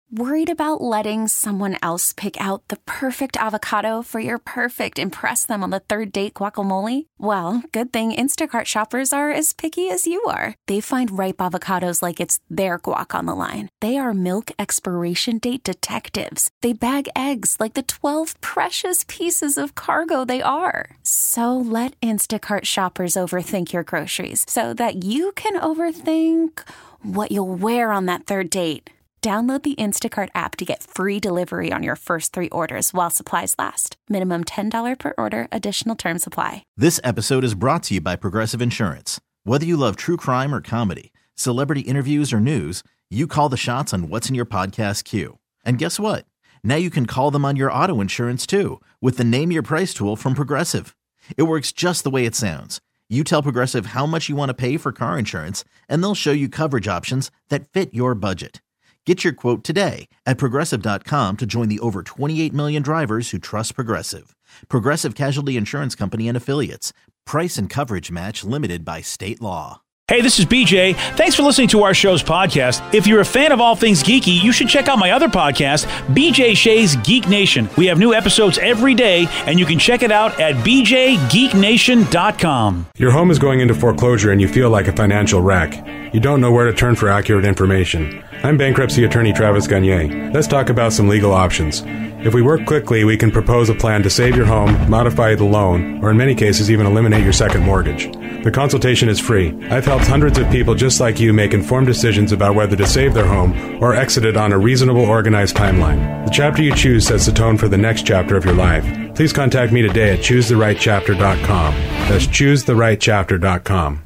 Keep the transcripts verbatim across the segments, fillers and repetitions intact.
Worried about letting someone else pick out the perfect avocado for your perfect impress them on the third date guacamole? Well, good thing Instacart shoppers are as picky as you are. They find ripe avocados like it's their guac on the line. They are milk expiration date detectives. They bag eggs like the twelve precious pieces of cargo they are. So let Instacart shoppers overthink your groceries so that you can overthink what you'll wear on that third date. Download the Instacart app to get free delivery on your first three orders while supplies last. Minimum ten dollars per order. Additional terms apply. This episode is brought to you by Progressive Insurance. Whether you love true crime or comedy, celebrity interviews or news, you call the shots on what's in your podcast queue. And guess what? Now you can call them on your auto insurance too with the Name Your Price tool from Progressive. It works just the way it sounds. You tell Progressive how much you want to pay for car insurance, and they'll show you coverage options that fit your budget. Get your quote today at Progressive dot com to join the over twenty-eight million drivers who trust Progressive. Progressive Casualty Insurance Company and Affiliates. Price and coverage match limited by state law. Hey, this is B J. Thanks for listening to our show's podcast. If you're a fan of all things geeky, you should check out my other podcast, B J Shea's Geek Nation. We have new episodes every day, and you can check it out at b j geek nation dot com. Your home is going into foreclosure and you feel like a financial wreck. You don't know where to turn for accurate information. I'm bankruptcy attorney Travis Gagne. Let's talk about some legal options. If we work quickly, we can propose a plan to save your home, modify the loan, or in many cases even eliminate your second mortgage. The consultation is free. I've helped hundreds of people just like you make informed decisions about whether to save their home or exit it on a reasonable, organized timeline. The chapter you choose sets the tone for the next chapter of your life. Please contact me today at choose the right chapter dot com. That's choose the right chapter dot com.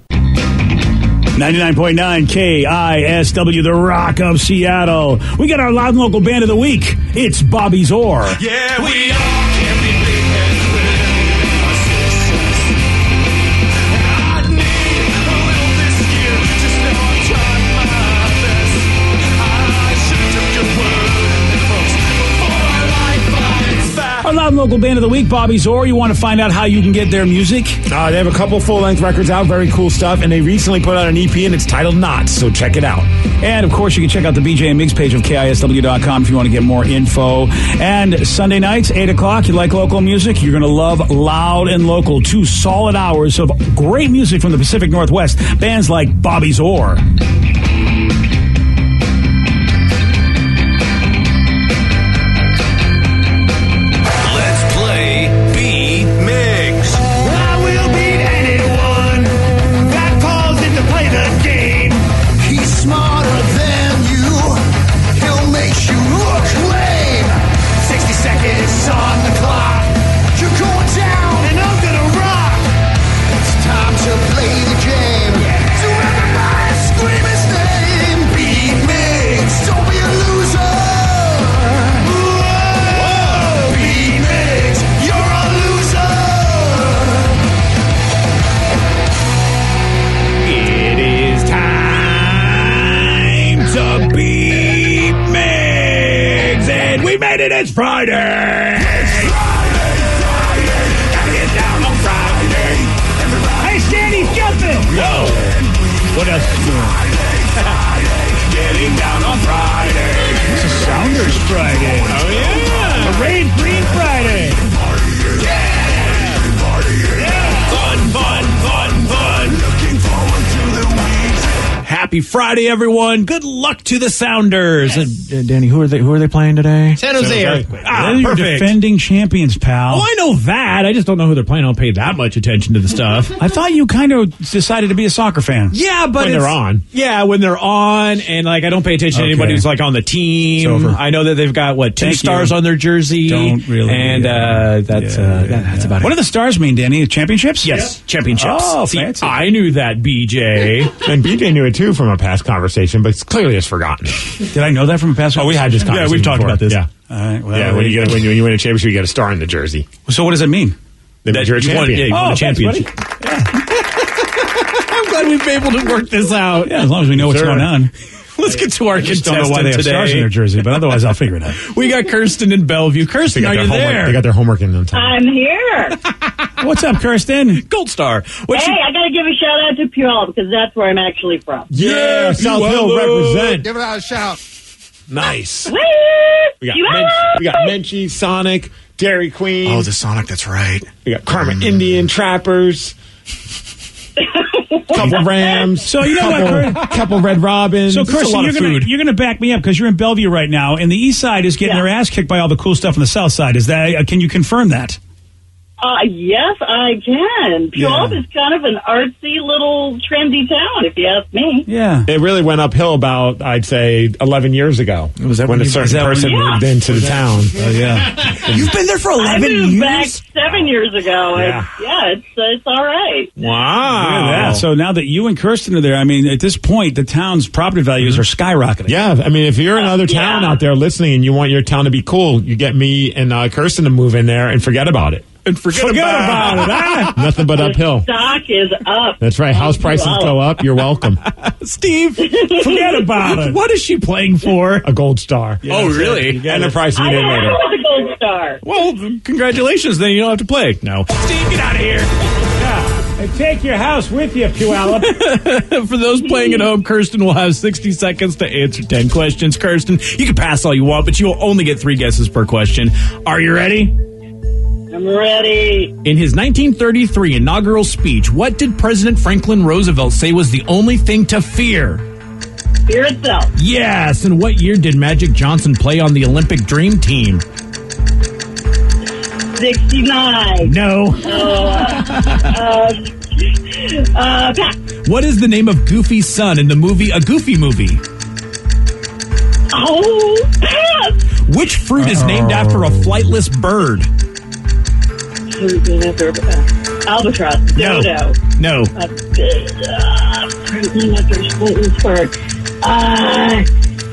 ninety-nine point nine K I S W, the Rock of Seattle. We got our live and local band of the week. It's Bobby's Orr. Yeah, we all can be big heads with our sisters. And I need a little this year to start trying my best. I should have took your word, folks, before our life finds fast. Our live and local band of the week, Bobby's Orr. You want to find out how you can get their music? Uh, they have a couple full-length records out, very cool stuff, and they recently put out an E P, and it's titled Knots, so check it out. And, of course, you can check out the B J and Migs page of K I S W dot com if you want to get more info. And Sunday nights, eight o'clock, you like local music? You're going to love Loud and Local. Two solid hours of great music from the Pacific Northwest. Bands like Bobby's Orr. Let's play Beat Migs. I will beat anyone that calls in to play the game. He's smarter than you. He'll make you look lame. sixty seconds on the clock. You're going down and I'm gonna rock. It's time to play the game. So everybody scream his name. Beat Migs. Don't be a loser. Whoa. Beat Migs. You're a loser. It is time to beat Migs, and we made it. It's Friday. Friday, Friday. Gotta get down on Friday. Everybody. Hey, Sandy's jumping. Whoa. What else is doing? Getting down on Friday. It's a Sounders Friday. Oh, yeah. A Rain Green Friday. Fun, fun, fun, fun. Looking forward to the week. Happy Friday, everyone. Good luck to the Sounders. And, uh, Danny, who are they? Who are they playing today? San Jose Earthquake. Ah, They're your perfect. defending champions, pal. Oh, I know that. I just don't know who they're playing. I don't pay that much attention to the stuff. I thought you kind of decided to be a soccer fan. Yeah, but When it's- they're on. Yeah, when they're on, and like I don't pay attention Okay. to anybody who's like on the team. It's over. I know that they've got what two Thank stars you. on their jersey. Don't really. and uh, that's Yeah, uh, yeah, that- that's yeah. about What it. do the stars mean, Danny? Championships? Yes, championships. Oh, See, fancy. I knew that, B J. And B J knew it too from a past conversation, but it's clearly has forgotten. Did I know that from a past? Oh, we had this Yeah, conversation. we've talked before. about this. Yeah, All right. Well, yeah. When you get when you, when you win a championship, you get a star in the jersey. So what does it mean? That you're a you won- champion. yeah, you Oh, won a thanks, championship. I'm glad we've been able to work this out. Yeah, as long as we know what's Sure. going on. Let's get to our I just contestant don't know why they have today. stars in their jersey, but otherwise I'll figure it out. We got Kirsten in Bellevue. They Kirsten, got are their you homework. there? They got their homework in on time. I'm here. What's up, Kirsten? Gold Star. What's Hey, your- I got to give a shout out to Puyallup because that's where I'm actually from. Yeah, South Hill Puyallup. represent. Give it out a shout. Nice. Woo! We got, You Men- are- we got Menchie, Sonic, Dairy Queen. Oh, the Sonic, that's right. We got Karma Indian Trappers. Couple Rams. So you know couple, what, Kurt- couple Red Robins. So, It's a Kirsten, lot you're of gonna food. you're gonna back me up because you're in Bellevue right now, and the East Side is getting Yeah. their ass kicked by all the cool stuff on the South Side. Is that? Uh, can you confirm that? Uh, yes, I can. Puyallup Yeah. is kind of an artsy little trendy town, if you ask me. Yeah. It really went uphill about, I'd say, eleven years ago. Was that when when a you- certain was that when person you- moved Yeah. into the town? Oh yeah. You've been there for I eleven moved years? back seven years ago. Yeah. Yeah, yeah it's, uh, it's all right. Wow. Yeah. So now that you and Kirsten are there, I mean, at this point, the town's property values are skyrocketing. Yeah, I mean, if you're another Yeah. town out there listening and you want your town to be cool, you get me and uh, Kirsten to move in there and forget about it. And forget, Forget about it. Ah, nothing but The uphill. stock is up. That's right. House prices go up. You're welcome. Steve, forget about it. What is she playing for? A gold star. Oh, really? And the price you I get know later. with the gold star. Well, congratulations. Then you don't have to play. No. Steve, get out of here. Yeah. And take your house with you, Puyallup. For those playing at home, Kirsten will have sixty seconds to answer ten questions. Kirsten, you can pass all you want, but you will only get three guesses per question. Are you ready? I'm ready. In his nineteen thirty-three inaugural speech, what did President Franklin Roosevelt say was the only thing to fear? Fear itself. Yes. And what year did Magic Johnson play on the Olympic Dream Team? sixty-nine. No. Uh, pass. What is the name of Goofy's son in the movie A Goofy Movie? Oh, pass. Which fruit is named after a flightless bird? Albatross. No. Dodo. No. Uh, uh,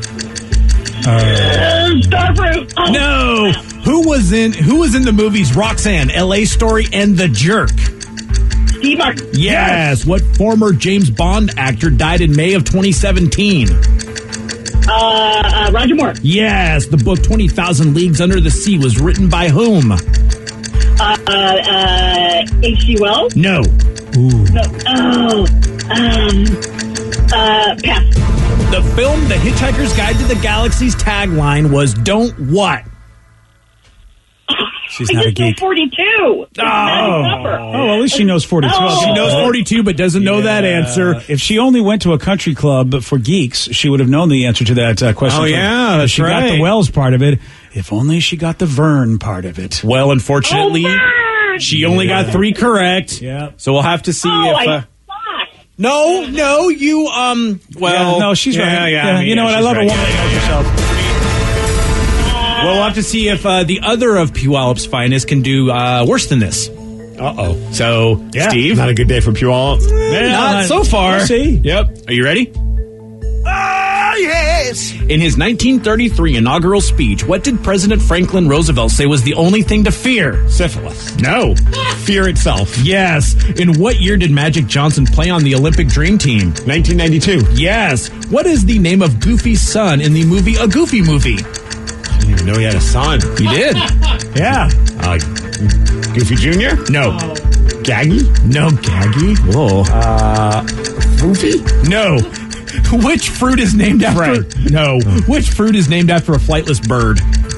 uh, Starfruit. Oh, No. Who was in Who was in the movies Roxanne, L A Story, and The Jerk? Steve Martin. Yes. What former James Bond actor died in May of twenty seventeen? Uh, uh, Roger Moore. Yes. The book twenty thousand Leagues Under the Sea was written by whom? Uh, uh, H G Wells. No. No. Oh. Um. Uh. Pass. The film The Hitchhiker's Guide to the Galaxy's tagline was "Don't what?" She's I not a just know geek. forty-two. It's a magic number. Oh, well, at least she knows forty-two. Oh. She knows forty-two, but doesn't know that Yeah. answer. If she only went to a country club for geeks, she would have known the answer to that uh, question. Oh, yeah, But that's she got right. the Wells part of it. If only she got the Vern part of it. Well, unfortunately, Oh, Vern! she only got three correct. Yeah. So we'll have to see Oh, if. I Uh, suck. no, no, you. Um. Well, Yeah, no, she's yeah, right. Yeah, you yeah, know what? I she's love right. a woman Yeah, that knows yeah, herself. Well, we'll have to see if uh, the other of Puyallup's finest can do uh, worse than this. Uh-oh. So, Yeah. Steve, Not a good day for Puyallup. not so far. We'll see. Yep. Are you ready? Ah, yes. In his nineteen thirty-three inaugural speech, what did President Franklin Roosevelt say was the only thing to fear? Syphilis. No. Fear itself. Yes. In what year did Magic Johnson play on the Olympic Dream Team? nineteen ninety-two. Yes. What is the name of Goofy's son in the movie A Goofy Movie? I didn't even know he had a son. He did. Yeah. Uh, Goofy Junior? No. Gaggy? No, Gaggy. Whoa. Uh, Goofy? No. Which fruit is named after? Right. No. Which fruit is named after a flightless bird?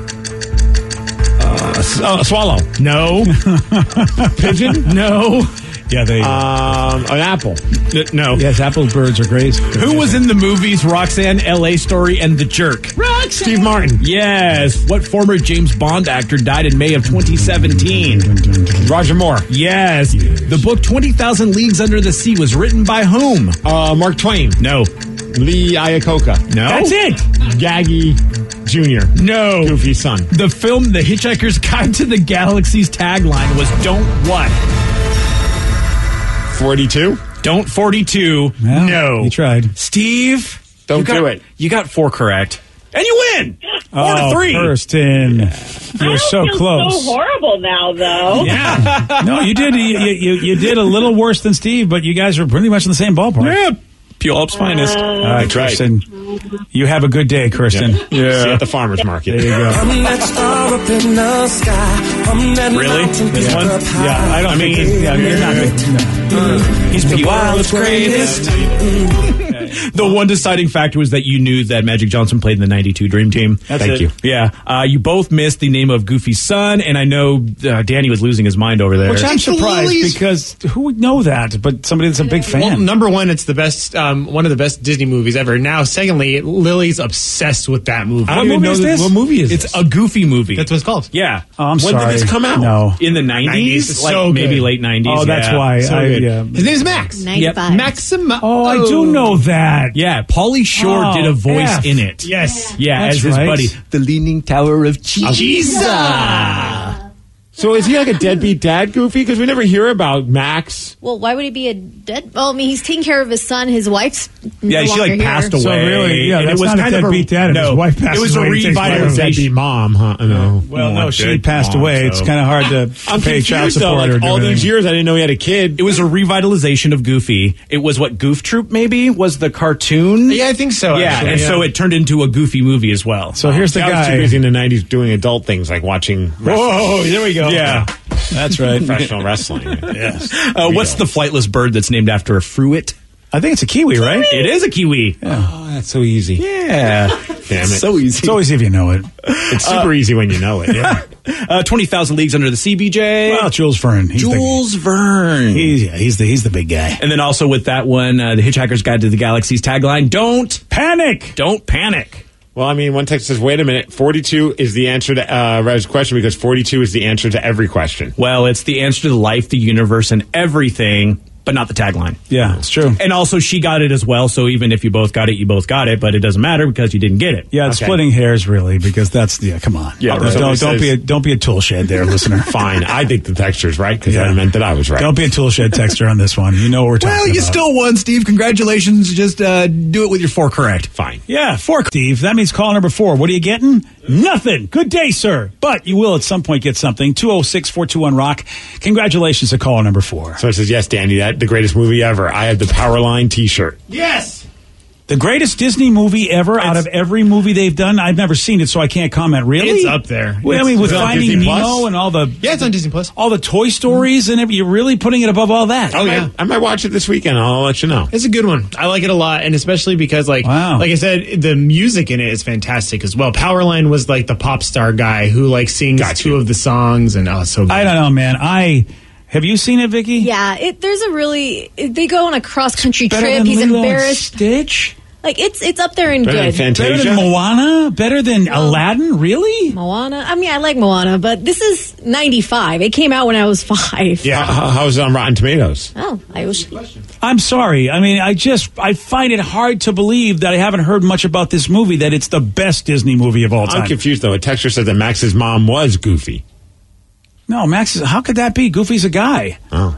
Uh, s- uh, swallow. No. Pigeon? No. Yeah, they. Um, an apple. N- No. yes, apple birds are great. Who was in the movies Roxanne, L A Story, and The Jerk? Steve Martin. Yes. What former James Bond actor died in May of twenty seventeen? Roger Moore. Yes. The book twenty thousand Leagues Under the Sea was written by whom? Uh, Mark Twain. No. Lee Iacocca. No. That's it. Gaggy Junior No. Goofy's son. The film The Hitchhiker's Guide to the Galaxy's tagline was "Don't what?" forty-two. Don't forty-two. Well, no. you tried. Steve. Don't you got- do it. You got four correct. And you win. Four oh, to three. Kirsten. I You're don't so feel close. so horrible now, though. Yeah. No, you did. You, you, you did a little worse than Steve, but you guys are pretty much in the same ballpark. Yeah. Puyallup's finest. All right, That's right. Kirsten. You have a good day, Kirsten. See you at the farmer's market. There you go. I'm that star up in the sky. I'm that Really? mountain This peak one? up high. Yeah, I don't I mean, think. Yeah, you're not. No. He's Puyallup's greatest. The one deciding factor was that you knew that Magic Johnson played in the ninety-two Dream Team. That's Thank it. you. Yeah. Uh, you both missed the name of Goofy's son, and I know uh, Danny was losing his mind over there. Which I'm It's the surprised Lilies. because who would know that? But somebody that's a big fan. Well, number one, it's the best, um, one of the best Disney movies ever. Now, secondly, Lily's obsessed with that movie. I don't even know this. What movie is It's this? a Goofy movie. That's what it's called. Yeah. oh, I'm When did sorry. this come out? No. In the nineties? nineties. It's Like so maybe good. late nineties. Oh, that's yeah. why. So I, good. yeah. His name is Max. ninety-five. Maxima. Oh, I do know that. Yeah. Pauly Shore Oh, did a voice F. in it. Yes. Yeah, That's as his right. buddy. The Leaning Tower of Jesus. So is he like a deadbeat dad, Goofy? Because we never hear about Max. Well, why would he be a dead? Well, I mean, he's taking care of his son. His wife's Yeah, no she like longer here. passed away. So really, yeah, and that's it was not a kind of deadbeat dad if no, his wife passes it was away, a he takes care of revitalization. Deadbeat mom, huh? No. Well, no, Well, she dead passed mom, away. It's so- kind of hard to I'm pay child confused though. support or Like do all these anything. years, I didn't know he had a kid. It was a revitalization of Goofy. It was what Goof Troop maybe was the cartoon. Yeah, I think so. Yeah, actually, and so it turned into a Goofy movie as well. So here's the I was too guy. busy in the nineties doing adult things like watching Whoa, there we go. Yeah. That's right. professional wrestling. Yes. Uh, what's the flightless bird that's named after a fruit? I think it's a kiwi, right? It is a kiwi. Oh, that's so easy. Yeah. Damn it. So easy. It's always if you know it. It's super easy when you know it. Yeah. Uh, twenty thousand Leagues Under the Sea, B J. Well, Jules Verne. He's Jules The, Verne. he's, yeah, he's the he's the big guy. And then also with that one, uh, the Hitchhiker's Guide to the Galaxy's tagline, don't, Panic. don't panic. Well, I mean, one text says, wait a minute, forty-two is the answer to uh, Rev's question because forty-two is the answer to every question. Well, it's the answer to life, the universe, and everything, but not the tagline. Yeah, it's true. And also, she got it as well, so even if you both got it, you both got it, but it doesn't matter because you didn't get it. Yeah, it's Okay. splitting hairs really because that's yeah. Come on. Yeah, don't right. don't, Somebody be a, says- don't be a tool shed there, listener. Fine. I think the texture's right because Yeah. that meant that I was right. Don't be a tool shed texter on this one. You know what we're talking Well, you about. still won, Steve. Congratulations. Just uh, do it with your four correct. Fine. Yeah, four, Steve. That means call number four. What are you getting? Nothing. Good day, sir. But you will at some point get something. two oh six, four two one, rock. Congratulations to caller number four. So it says, yes, Danny, that the greatest movie ever. I have the Powerline t-shirt. Yes. The greatest Disney movie ever out of every movie they've done. I've never seen it, so I can't comment. Really? It's up there. Well, I It's- mean, with Is it on Finding Disney Nemo Plus? and all the Yeah, it's on Disney Plus. all the Toy Stories and everything, you're really putting it above all that. Oh, yeah. I might watch it this weekend. I'll let you know. It's a good one. I like it a lot, and especially because, like, Wow. like I said, the music in it is fantastic as well. Powerline was like the pop star guy who like sings Got two you. of the songs, and oh, it's so good. I don't know, man. I have you seen it, Vicky? Yeah, it, there's a really. They go on a cross country Better trip. than He's Lilo and embarrassed. Stitch. Like it's it's up there in Better than good. Fantasia? Better than Moana. Better than Aladdin. Really? Moana. I mean, I like Moana, but this is ninety-five. It came out when I was five. Yeah. How, how's it on Rotten Tomatoes? Oh, I was. I'm sorry. I mean, I just I find it hard to believe that I haven't heard much about this movie. That it's the best Disney movie of all time. I'm confused, though. A texture said that Max's mom was Goofy. No, Max. Is, how could that be? Goofy's a guy. Oh.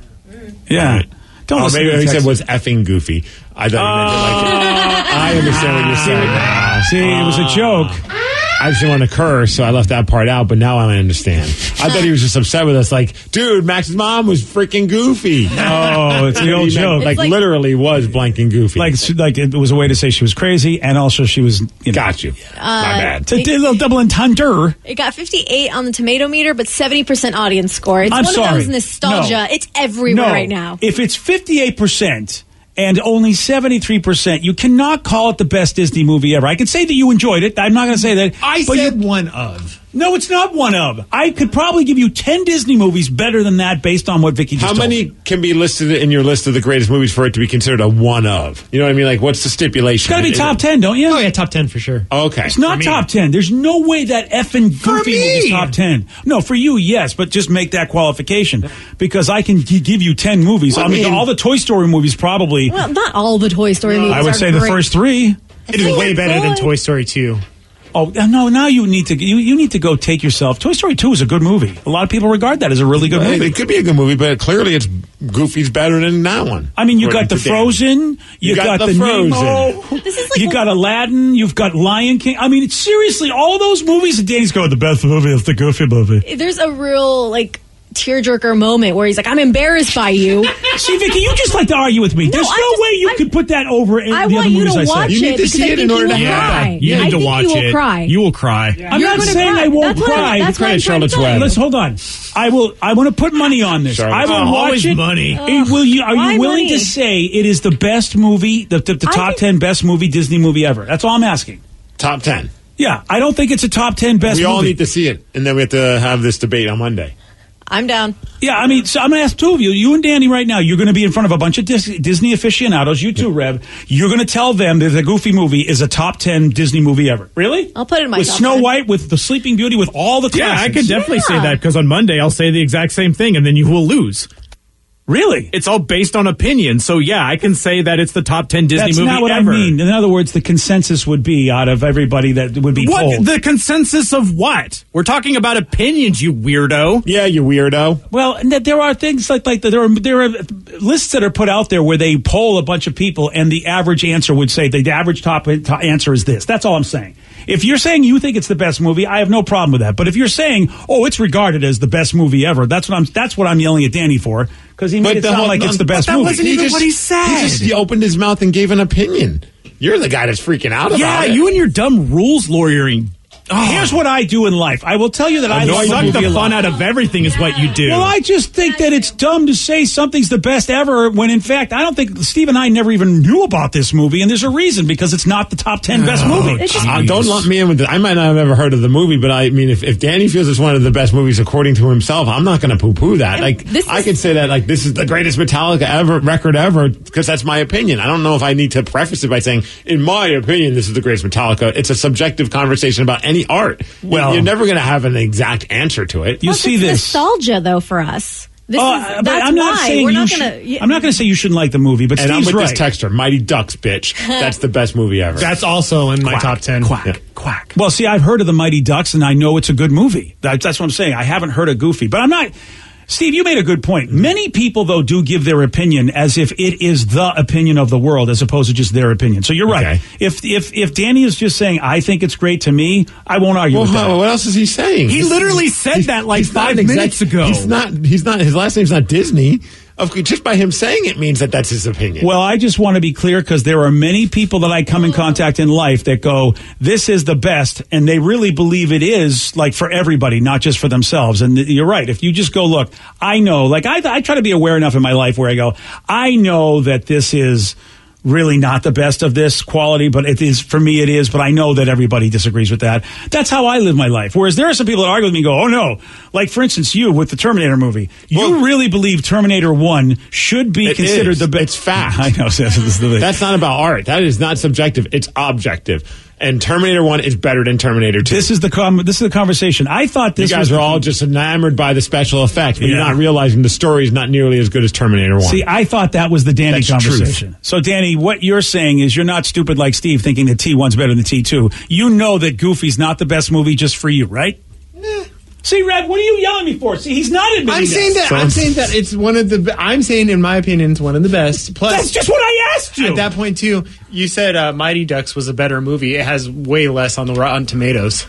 Yeah. All right. Don't Oh, listen maybe to the he said text. was effing Goofy. I thought he meant it like I understand what you're saying now. See, it was a joke. I just didn't want to curse, so I left that part out, but now I understand. I thought he was just upset with us, like, dude, Max's mom was freaking Goofy. Oh, it's the He old meant, joke. Like, It's like- literally was blanking Goofy. Like, like it was a way to say she was crazy, and also she was. You know, Got you. My bad. It's a d- little double entendre. It got fifty-eight on the tomato meter, but seventy percent audience score. It's I'm one sorry. of those nostalgia. No. It's everywhere No. right now. If it's fifty-eight percent and only seventy-three percent, you cannot call it the best Disney movie ever. I can say that you enjoyed it. I'm not going to say that. I but said you- one of. no, it's not one of. I could probably give you ten Disney movies better than that based on what Vicky just How told many me. can be listed in your list of the greatest movies for it to be considered a one of? You know what I mean? Like, what's the stipulation? It's got to be Is top it- ten, don't you? Oh yeah, top ten for sure. Okay. It's not For me. top ten. There's no way that effing Goofy me. movie's top ten. No, for you, yes, but just make that qualification because I can g- give you ten movies. I mean, mean- all the Toy Story movies probably. Well, not all the Toy Story movies. I would are say the great. first three. It is think way it's better than good. Toy Story two. Oh no! Now you need to you, you need to go take yourself. Toy Story two is a good movie. A lot of people regard that as a really good Hey, movie. it could be a good movie, but clearly it's Goofy's better than that one. I mean, you According got the to Dan. Frozen, you, You got, got the, the Frozen. Nemo, This is like you got Aladdin, you've got Lion King. I mean, it's seriously all those movies. And Danny's going, the best movie is the Goofy movie. There's a real like tearjerker moment where he's like, I'm embarrassed by you. See, Vicky, you just like to argue with me. No, There's no I just- way you I'm- could put that over in I the want other you movies to I said. watch You need it to because see I it think in order you to will have cry. that. You need I to think watch you will it. cry. You will cry. I'm You're not gonna saying cry. I won't That's what I- cry. that's what I'm Credit trying to Charlotte's tell you. Web. Let's hold on. I will. I want to put money on this. Charlotte. I will Oh, watch always it. money. It- will you? Are Why you willing money? to say it is the best movie, the, the, the I top think- ten best movie Disney movie ever? That's all I'm asking. Top ten. Yeah, I don't think it's a top ten best. We movie. all need to see it, and then we have to have this debate on Monday. I'm down. Yeah, I mean, so I'm going to ask two of you. You and Danny right now, you're going to be in front of a bunch of Dis- Disney aficionados. You too, Rev. You're going to tell them that the Goofy movie is a top ten Disney movie ever. Really? I'll put it in my With top Snow ten. White, with the Sleeping Beauty, with all the Yeah, I classics. could definitely say Yeah. that because on Monday I'll say the exact same thing and then you will lose. Really? It's all based on opinion. So yeah, I can say that it's the top ten Disney That's movie not what ever. I mean. In other words, the consensus would be out of everybody that would be What polled. the consensus of what? We're talking about opinions, you weirdo. Yeah, you weirdo. Well, and that there are things like like there are there are lists that are put out there where they poll a bunch of people, and the average answer would say the average top, top answer is this. That's all I'm saying. If you're saying you think it's the best movie, I have no problem with that. But if you're saying, oh, it's regarded as the best movie ever, that's what I'm that's what I'm yelling at Danny for because he made it the sound whole- like it's the best that movie. wasn't even what he said. He just he opened his mouth and gave an opinion. You're the guy that's freaking out Yeah, about it. you and your dumb rules lawyering. Oh, Here's what I do in life. I will tell you that I you love suck movie the a fun lot. out of everything is what you do. Well, I just think that it's dumb to say something's the best ever when, in fact, I don't think Steve and I never even knew about this movie, and there's a reason because it's not the top ten best movie. It's just- Uh, don't lump me in with it. I might not have ever heard of the movie, but I mean, if, if Danny feels it's one of the best movies according to himself, I'm not going to poo-poo that. And Like, this I is- could say that, like, this is the greatest Metallica ever record ever because that's my opinion. I don't know if I need to preface it by saying, in my opinion, this is the greatest Metallica. It's a subjective conversation about any art. Well- you're never going to have an exact answer to it. You Plus, see it's this. nostalgia, though, for us. This Oh, is, but that's I'm not why saying we're you not should, going to. I'm not going to say you shouldn't like the movie, but And Steve's I'm with right. this texter, Mighty Ducks, bitch. That's the best movie ever. That's also in my Quack, top ten. Quack, Yeah. quack. Well, see, I've heard of the Mighty Ducks, and I know it's a good movie. That, that's what I'm saying. I haven't heard of Goofy, but I'm not. Steve, you made a good point. Many people, though, do give their opinion as if it is the opinion of the world, as opposed to just their opinion. So you're right. Okay. If if if Danny is just saying, "I think it's great," to me, I won't argue Well, with that. how- what else is he saying? He He's- literally said he's- that like he's not five an minutes ago. He's not. He's not. His last name's not Disney. Of just by him saying it means that that's his opinion. Well, I just want to be clear because there are many people that I come in contact in life that go, this is the best, and they really believe it is, like, for everybody, not just for themselves. And you're right. If you just go, look, I know, like, I, I try to be aware enough in my life where I go, I know that this is really not the best of this quality, but it is, for me it is, but I know that everybody disagrees with that. That's how I live my life. Whereas there are some people that argue with me and go, oh no, like for instance you with the Terminator movie. You Well- really believe Terminator one should be It considered is. the best. It's fact. I know. So this is the thing. That's not about art. That is not subjective. It's objective. And Terminator one is better than Terminator two. This is the com- this is the conversation. I thought you this guys was are the- all just enamored by the special effects, but Yeah. you're not realizing the story is not nearly as good as Terminator one. See, I thought that was the Danny That's conversation. So, Danny, what you're saying is you're not stupid like Steve, thinking that T one's better than T two. You know that Goofy's not the best movie just for you, right? See, Red, what are you yelling at me for? See, he's not admitting I'm saying that. So- I'm saying that it's one of the. be- I'm saying, in my opinion, it's one of the best. Plus, That's just what I asked you. at that point too, you said uh, Mighty Ducks was a better movie. It has way less on the Rotten Tomatoes.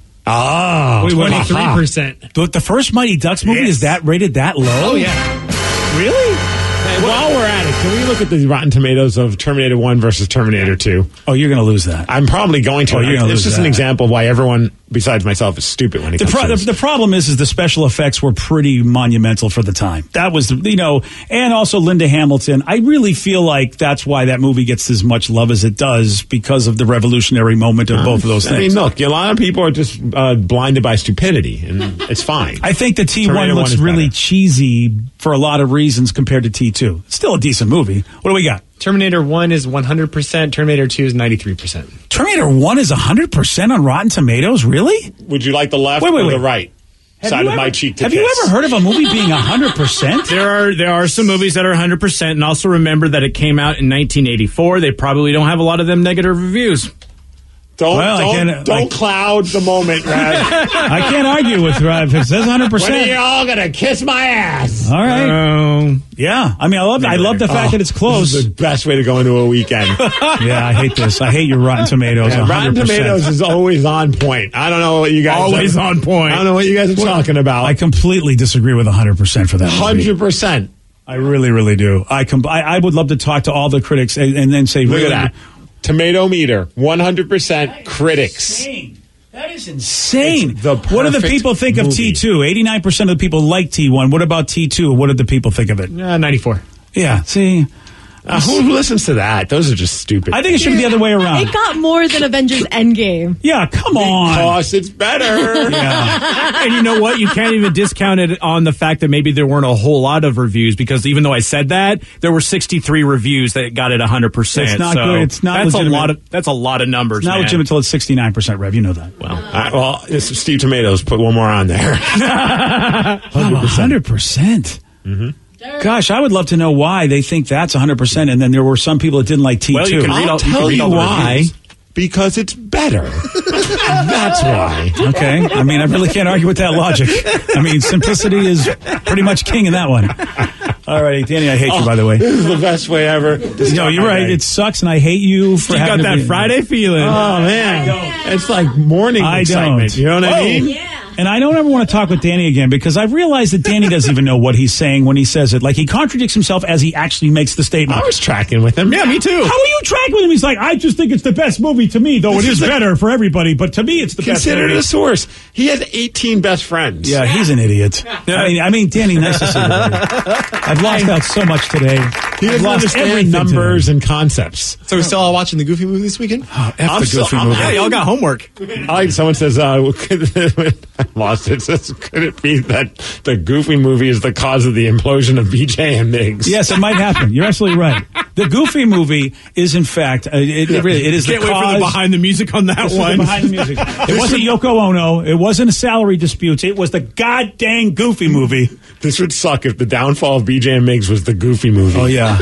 oh, Wait, wait, Twenty-three percent. The, the first Mighty Ducks movie Yes. is that rated that low? Oh yeah. Really? Hey, while we're at it, can we look at the Rotten Tomatoes of Terminator one versus Terminator two? Oh, you're going to lose that. I'm probably going to. Oh, you're gonna it's lose just that. an example of why everyone besides myself is stupid when it The, comes pro- to the, this. the problem is, is the special effects were pretty monumental for the time. That was, the, you know, and also Linda Hamilton. I really feel like that's why that movie gets as much love as it does because of the revolutionary moment of both of those I things. mean, look, a lot of people are just uh, blinded by stupidity, and it's fine. I think the T one Terminator looks one is really better. cheesy for a lot of reasons compared to T two. It's still a decent movie. What do we got? Terminator one is one hundred percent. Terminator two is ninety-three percent. Terminator one is one hundred percent on Rotten Tomatoes? Really? Would you like the left Wait, wait, or wait. the right Have side you of ever- my cheek to Have kiss? you ever heard of a movie being one hundred percent? There are there are some movies that are one hundred percent, and also remember that it came out in nineteen eighty-four. They probably don't have a lot of them negative reviews. Don't Well, I don't, can't- don't I- cloud the moment, Rev. I can't argue with Rev. It says one hundred When are percent. you all gonna kiss my ass? All right. Um, Yeah. I mean, I love I love the fact Oh, that it's close. This is the best way to go into a weekend. Yeah, I hate this. I hate your Rotten Tomatoes. Yeah, one Rotten hundred percent. Tomatoes is always on point. I don't know what you guys Always on point. I don't know what you guys are talking about. I completely disagree with one hundred percent for that. movie. Hundred percent. I really, really do. I, com- I I would love to talk to all the critics and, and then say, Look really, at that. Tomato meter, one hundred percent critics. Insane. That is insane. It's the What do the perfect people think of movie. T two? eighty-nine percent of the people like T one. What about T two? What did the people think of it? Uh, ninety-four. Yeah, see, Uh, who listens to that? Those are just stupid. I think it should be the other way around. It got more than Avengers Endgame. Yeah, come on. Because it's better. Yeah. And you know what? You can't even discount it on the fact that maybe there weren't a whole lot of reviews, because even though I said that, there were sixty-three reviews that got it one hundred percent. It's not so good. It's not that's legitimate. a lot of that's a lot of numbers. It's not man. legitimate until it's sixty-nine percent, Rev. You know that. Well, I, well, it's Steve Tomatoes. Put one more on there. one hundred percent. Mm-hmm. Gosh, I would love to know why they think that's one hundred percent, and then there were some people that didn't like T two. Well, you can read I'll all- you can tell read you all the why. reviews. Because it's better. That's why. Okay. I mean, I really can't argue with that logic. I mean, simplicity is pretty much king in that one. All right, Danny, I hate you, by the way. This is the best way ever. to No, start you're my right. day. It sucks, and I hate you for You got having to that be- Friday feeling. Oh, man. It's like morning I excitement. don't. You know what I Oh. mean? Yeah. And I don't ever want to talk with Danny again because I've realized that Danny doesn't even know what he's saying when he says it. Like, he contradicts himself as he actually makes the statement. I was tracking with him. Yeah, me too. How are you tracking with him? He's like, I just think it's the best movie to me, though it is better for everybody. But to me, it's the best Consider it movie. a source. He has eighteen best friends. Yeah, he's an idiot. I mean, I mean, Danny, nice to see you. buddy. I've lost out so much today. He I've doesn't lost understand everything numbers today. and concepts. So we're still all watching the Goofy movie this weekend? Oh, F I'm the so- Goofy I'm- movie. Yeah, y'all got homework. I like someone says, uh, I lost it. Says, could it be that the Goofy movie is the cause of the implosion of B J and Migs? Yes, it might happen. You're absolutely right. The Goofy movie is, in fact, uh, it, it really it is Can't the wait cause. for the behind the music on that This is the one. behind the music. It wasn't Yoko Ono. It wasn't a salary disputes. It was the goddamn Goofy movie. This would suck if the downfall of B J and Migs was the Goofy movie. Oh yeah,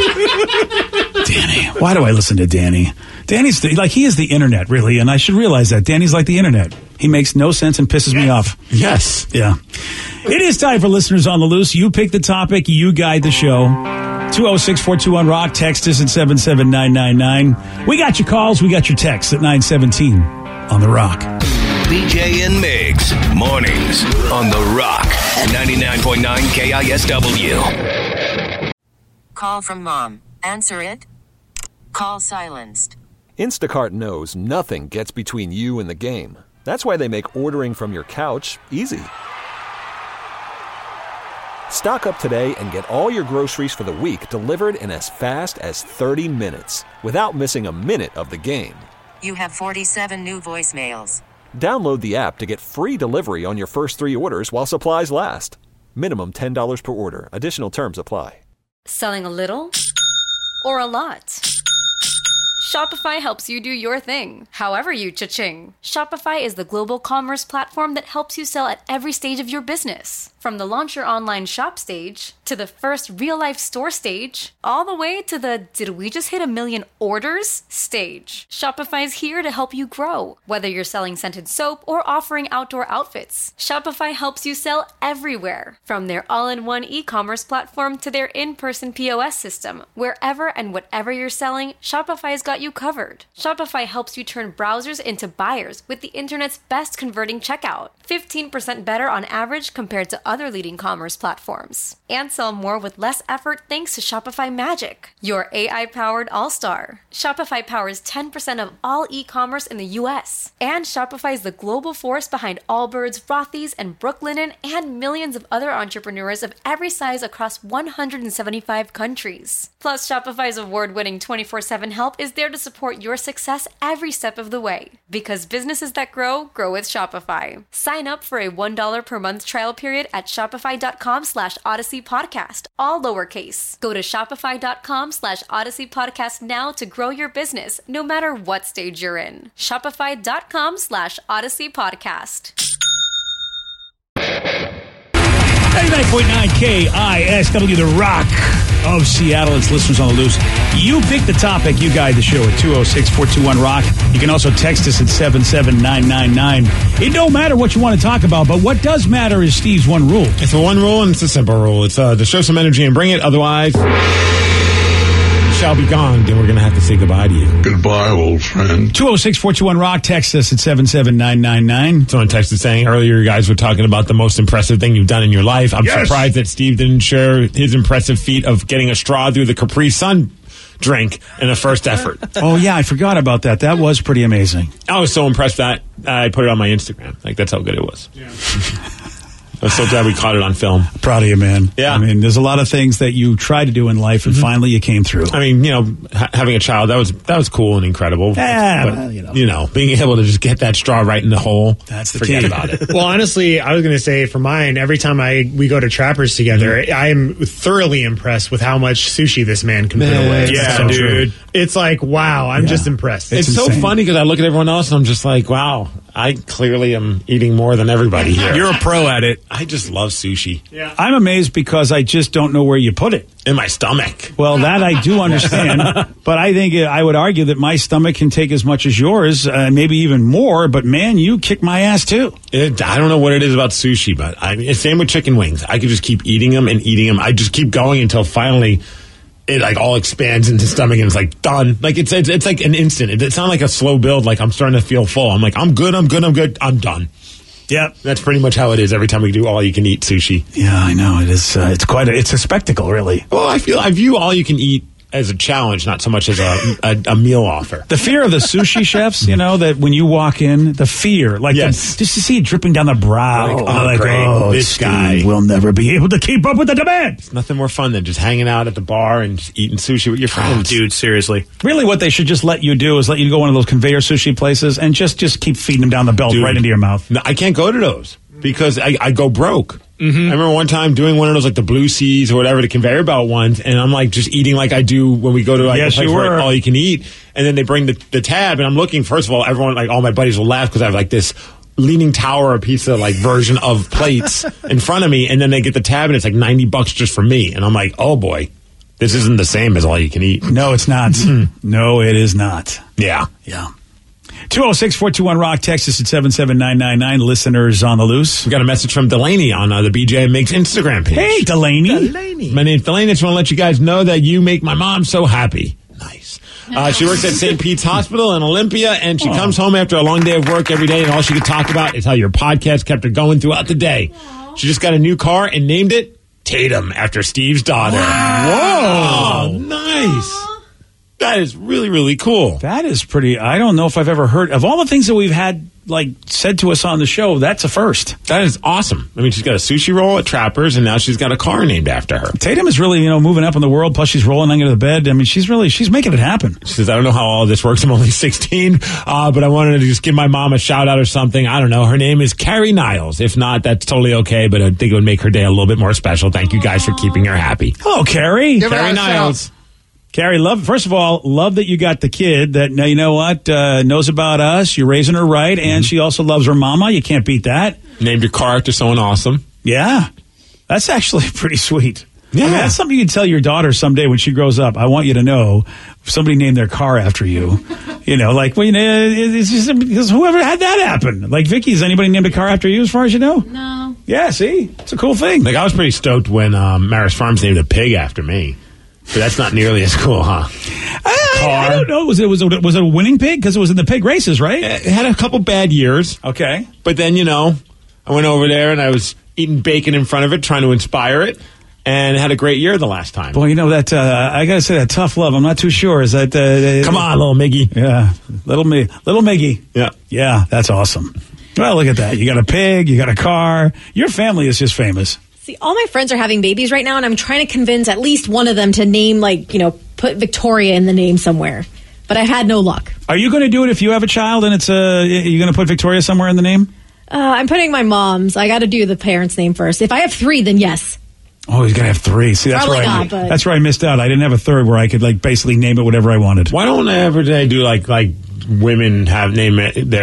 Danny. Why do I listen to Danny? Danny's the, like he is the internet, really, and I should realize that Danny's like the internet. He makes no sense and pisses me off. Yes. Yeah. It is time for Listeners on the Loose. You pick the topic, you guide the show. two oh six, four two one, rock. Text us at seven seven nine nine nine. We got your calls, we got your texts at nine seventeen on the Rock. B J and Migs, mornings on The Rock, ninety-nine point nine K I S W. Call from mom. Answer it. Call silenced. Instacart knows nothing gets between you and the game. That's why they make ordering from your couch easy. Stock up today and get all your groceries for the week delivered in as fast as thirty minutes without missing a minute of the game. You have forty-seven new voicemails. Download the app to get free delivery on your first three orders while supplies last. Minimum ten dollars per order. Additional terms apply. Selling a little or a lot? Shopify helps you do your thing, however you cha-ching. Shopify is the global commerce platform that helps you sell at every stage of your business. From the launch your online shop stage, to the first real-life store stage, all the way to the did we just hit a million orders stage. Shopify's here to help you grow. Whether you're selling scented soap or offering outdoor outfits, Shopify helps you sell everywhere. From their all-in-one e-commerce platform to their in-person P O S system, wherever and whatever you're selling, Shopify's got you covered. Shopify helps you turn browsers into buyers with the internet's best converting checkout. fifteen percent better on average compared to other leading commerce platforms. And sell more with less effort thanks to Shopify Magic, your A I-powered all-star. Shopify powers ten percent of all e-commerce in the U S. And Shopify is the global force behind Allbirds, Rothy's, and Brooklinen, and millions of other entrepreneurs of every size across one hundred seventy-five countries. Plus, Shopify's award-winning twenty-four seven help is there to support your success every step of the way. Because businesses that grow, grow with Shopify. Sign up for a one dollar per month trial period at shopify.com slash Odyssey Podcast, all lowercase. Go to shopify.com slash Odyssey Podcast now to grow your business, no matter what stage you're in. Shopify.com slash Odyssey Podcast. ninety-nine point nine K I S W, the Rock of Seattle. It's listeners on the loose. You pick the topic. You guide the show at two oh six, four two one, ROCK. You can also text us at seven seven nine nine nine. It don't matter what you want to talk about, but what does matter is Steve's one rule. It's a one rule, and it's a simple rule. It's uh, to show some energy and bring it. Otherwise, shall be gone. Then we're going to have to say goodbye to you. Goodbye, old friend. two oh six, four two one, ROCK. Text us at seven seven nine nine nine. Someone texted saying earlier you guys were talking about the most impressive thing you've done in your life. I'm Yes. surprised that Steve didn't share his impressive feat of getting a straw through the Capri Sun drink in a first effort. Oh, yeah, I forgot about that. That was pretty amazing. I was so impressed that I put it on my Instagram. Like, that's how good it was. Yeah. I was so glad we caught it on film. Proud of you, man. Yeah. I mean, there's a lot of things that you try to do in life, and mm-hmm. finally you came through. I mean, you know, ha- having a child, that was that was cool and incredible. Yeah, but, well, you know. you know, being able to just get that straw right in the hole, that's the forget key. about it. Well, honestly, I was going to say for mine, every time I we go to Trappers together, mm-hmm. I am thoroughly impressed with how much sushi this man can man, put away. Yeah, so dude. True. It's like, wow, I'm yeah. just impressed. It's, it's so funny because I look at everyone else and I'm just like, wow, I clearly am eating more than everybody here. You're a pro at it. I just love sushi. Yeah. I'm amazed because I just don't know where you put it. In my stomach. Well, that I do understand. But I think I would argue that my stomach can take as much as yours, uh, maybe even more. But, man, you kick my ass, too. It, I don't know what it is about sushi, but I mean, it's same with chicken wings. I could just keep eating them and eating them. I just keep going until finally it like all expands into the stomach and it's like done. Like it's it's, it's like an instant. It, it's not like a slow build. Like I'm starting to feel full. I'm like, I'm good, I'm good, I'm good, I'm done. Yeah, that's pretty much how it is every time we do all you can eat sushi. Yeah, I know it is. Uh, it's quite a, it's a spectacle, really. Well, I feel I view all you can eat as a challenge, not so much as a, a, a meal offer. The fear of the sushi chefs, you know, that when you walk in, the fear, like yes. the, just to see it dripping down the brow, like, oh, oh, like, great. oh this Steve guy will never be able to keep up with the demand. It's nothing more fun than just hanging out at the bar and just eating sushi with your friends. Oh, dude, seriously. Really, what they should just let you do is let you go one of those conveyor sushi places and just just keep feeding them down the belt dude, right into your mouth. No, I can't go to those because I, I go broke. Mm-hmm. I remember one time doing one of those like the Blue Seas or whatever, the conveyor belt ones, and I'm like just eating like I do when we go to like yes, a place you where were. all you can eat, and then they bring the, the tab, and I'm looking. First of all, everyone like all my buddies will laugh because I have like this Leaning Tower pizza like version of plates in front of me, and then they get the tab and it's like ninety bucks just for me, and I'm like, oh boy, this isn't the same as all you can eat. No, it's not. Mm-hmm. No, it is not. Yeah, yeah. two oh six, four two one, ROCK, Texas at seven seven nine nine nine. Listeners on the loose. We got a message from Delaney on uh, the B J Makes Instagram page. Hey, Delaney. Delaney. My name's Delaney. I just want to let you guys know that you make my mom so happy. Nice. Uh, she works at Saint Pete's Hospital in Olympia, and she oh. comes home after a long day of work every day, and all she could talk about is how your podcast kept her going throughout the day. Aww. She just got a new car and named it Tatum after Steve's daughter. Wow. Whoa. Nice. That is really, really cool. That is pretty. I don't know if I've ever heard of all the things that we've had like said to us on the show. That's a first. That is awesome. I mean, she's got a sushi roll at Trappers, and now she's got a car named after her. Tatum is really, you know, moving up in the world. Plus, she's rolling under the bed. I mean, she's really, she's making it happen. She says, I don't know how all this works. I'm only sixteen, uh, but I wanted to just give my mom a shout out or something. I don't know. Her name is Carrie Niles. If not, that's totally okay, but I think it would make her day a little bit more special. Thank you guys for keeping her happy. Hello, Carrie. Give Carrie Niles. Carrie, love. First of all, love that you got the kid that, now you know what, uh, knows about us. You're raising her right, and mm-hmm. she also loves her mama. You can't beat that. Named your car after someone awesome. Yeah. That's actually pretty sweet. Yeah. I mean, that's something you can tell your daughter someday when she grows up. I want you to know if somebody named their car after you. You know, like, well, you know, it's just because whoever had that happen. Like, Vicky, has anybody named a car after you as far as you know? No. Yeah, see? It's a cool thing. Like, I was pretty stoked when um, Maris Farms named a pig after me. But that's not nearly as cool, huh? I, I don't know. Was it was it, was it a winning pig? Because it was in the pig races, right? It had a couple bad years. Okay. But then, you know, I went over there and I was eating bacon in front of it, trying to inspire it, and had a great year the last time. Boy, you know, that, uh, I got to say, that tough love, I'm not too sure. Is that... Uh, Come on, little Miggy. Yeah. Little me, Little Miggy. Yeah. Yeah, that's awesome. Well, look at that. You got a pig, you got a car. Your family is just famous. See, all my friends are having babies right now, and I'm trying to convince at least one of them to name, like, you know, put Victoria in the name somewhere. But I had no luck. Are you going to do it if you have a child and it's uh, you're going to put Victoria somewhere in the name? Uh, I'm putting my mom's. I got to do the parents' name first. If I have three, then yes. Oh, he's going to have three. See, that's Probably where I, not, but- that's where I missed out. I didn't have a third where I could, like, basically name it whatever I wanted. Why don't ever they do, like, like women have name it their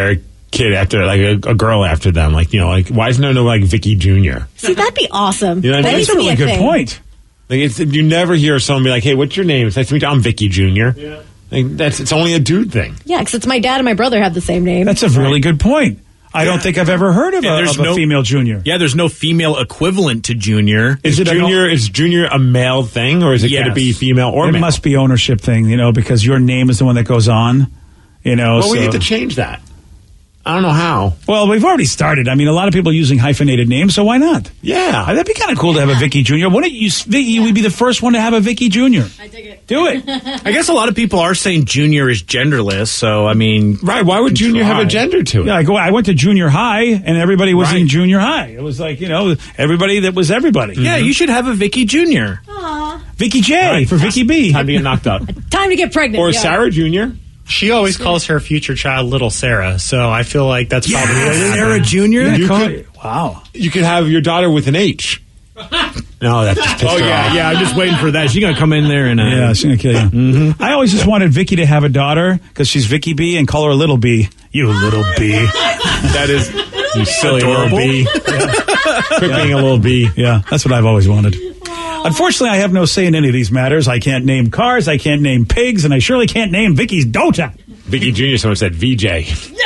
kid after, like a, a girl after them. Like, you know, like, why isn't there no, like, Vicky Junior? See, that'd be awesome. You know what I That mean? needs to be a thing. Like, it's, you never hear someone be like, hey, what's your name? It's nice to meet you. I'm Vicky Junior. Yeah. Like, that's, it's only a dude thing. Yeah, because it's my dad and my brother have the same name. That's a really good point. I don't think I've ever heard of, Yeah, a, there's of a no- female junior. Yeah, there's no female equivalent to junior. Is, it junior, is junior a male thing, or is it Yes. going to be female or it male? must be ownership thing, you know, because your name is the one that goes on. You know, Well, we so- need to change that. I don't know how. Well, we've already started. I mean, a lot of people are using hyphenated names, so why not? Yeah. That'd be kind of cool to have a Vicky Junior Wouldn't you, Vicky, we'd be the first one to have a Vicky Junior I dig it. Do it. I guess a lot of people are saying junior is genderless, so I mean, right? Why would junior have a gender to it? Yeah, I go. I went to junior high, and everybody was in junior high. It was like, you know, everybody that was everybody. Yeah, you should have a Vicky Junior Vicky J for Vicky B. Time to get knocked up. Time to get pregnant. Or yeah. Sarah Junior She always calls her future child Little Sarah, so I feel like that's probably what it is. Sarah Junior You call- could, wow. You could have your daughter with an H. No, that's just pissed Oh her yeah, off. yeah. I'm just waiting for that. She's gonna come in there and uh, Yeah, she's gonna kill you. Mm-hmm. I always just wanted Vicky to have a daughter because she's Vicky B and call her Little B. You little B. That is you silly Adorable. little bee. Quit being a little bee. Yeah, that's what I've always wanted. Unfortunately, I have no say in any of these matters. I can't name cars, I can't name pigs, and I surely can't name Vicky's Dota. Vicky Junior Someone said V J.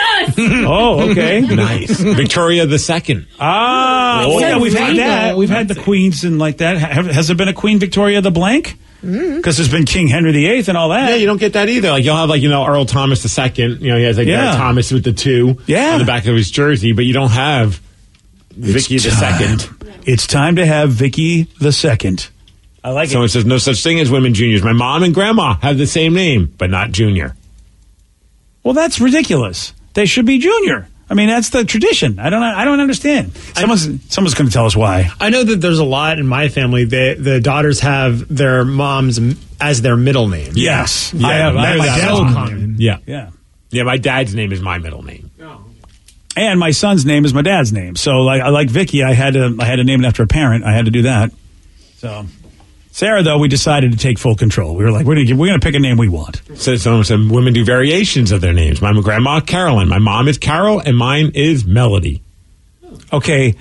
Oh, okay. Nice. Victoria the Second. Ah, Oh, well, yeah, we've had fancy. that. We've had the queens and like that. Have, has there been a Queen Victoria the blank? Because there's been King Henry the Eighth and all that. Yeah, you don't get that either. Like you'll have like you know Earl Thomas the Second. You know he has like Yeah. uh, Thomas with the two Yeah. on the back of his jersey, but you don't have Vicky the time. Second. It's time to have Vicky the Second. I like Someone it. says no such thing as women juniors. My mom and grandma have the same name, but not junior. Well, that's ridiculous. They should be junior. I mean, that's the tradition. I don't. I don't understand. Someone's someone's going to tell us why. I know that there's a lot in my family. The the daughters have their moms m- as their middle name. Yes, Yeah, I have. I I have my heard that dad's a lot. middle name. Yeah, Yeah. yeah. My dad's name is my middle name. And my son's name is my dad's name. So, like, I like Vicky. I had to. I had to name it after a parent. I had to do that. So, Sarah, though, we decided to take full control. We were like, we're gonna give, we're gonna pick a name we want. So someone said women do variations of their names. My grandma Carolyn. My mom is Carol, and mine is Melody. Okay.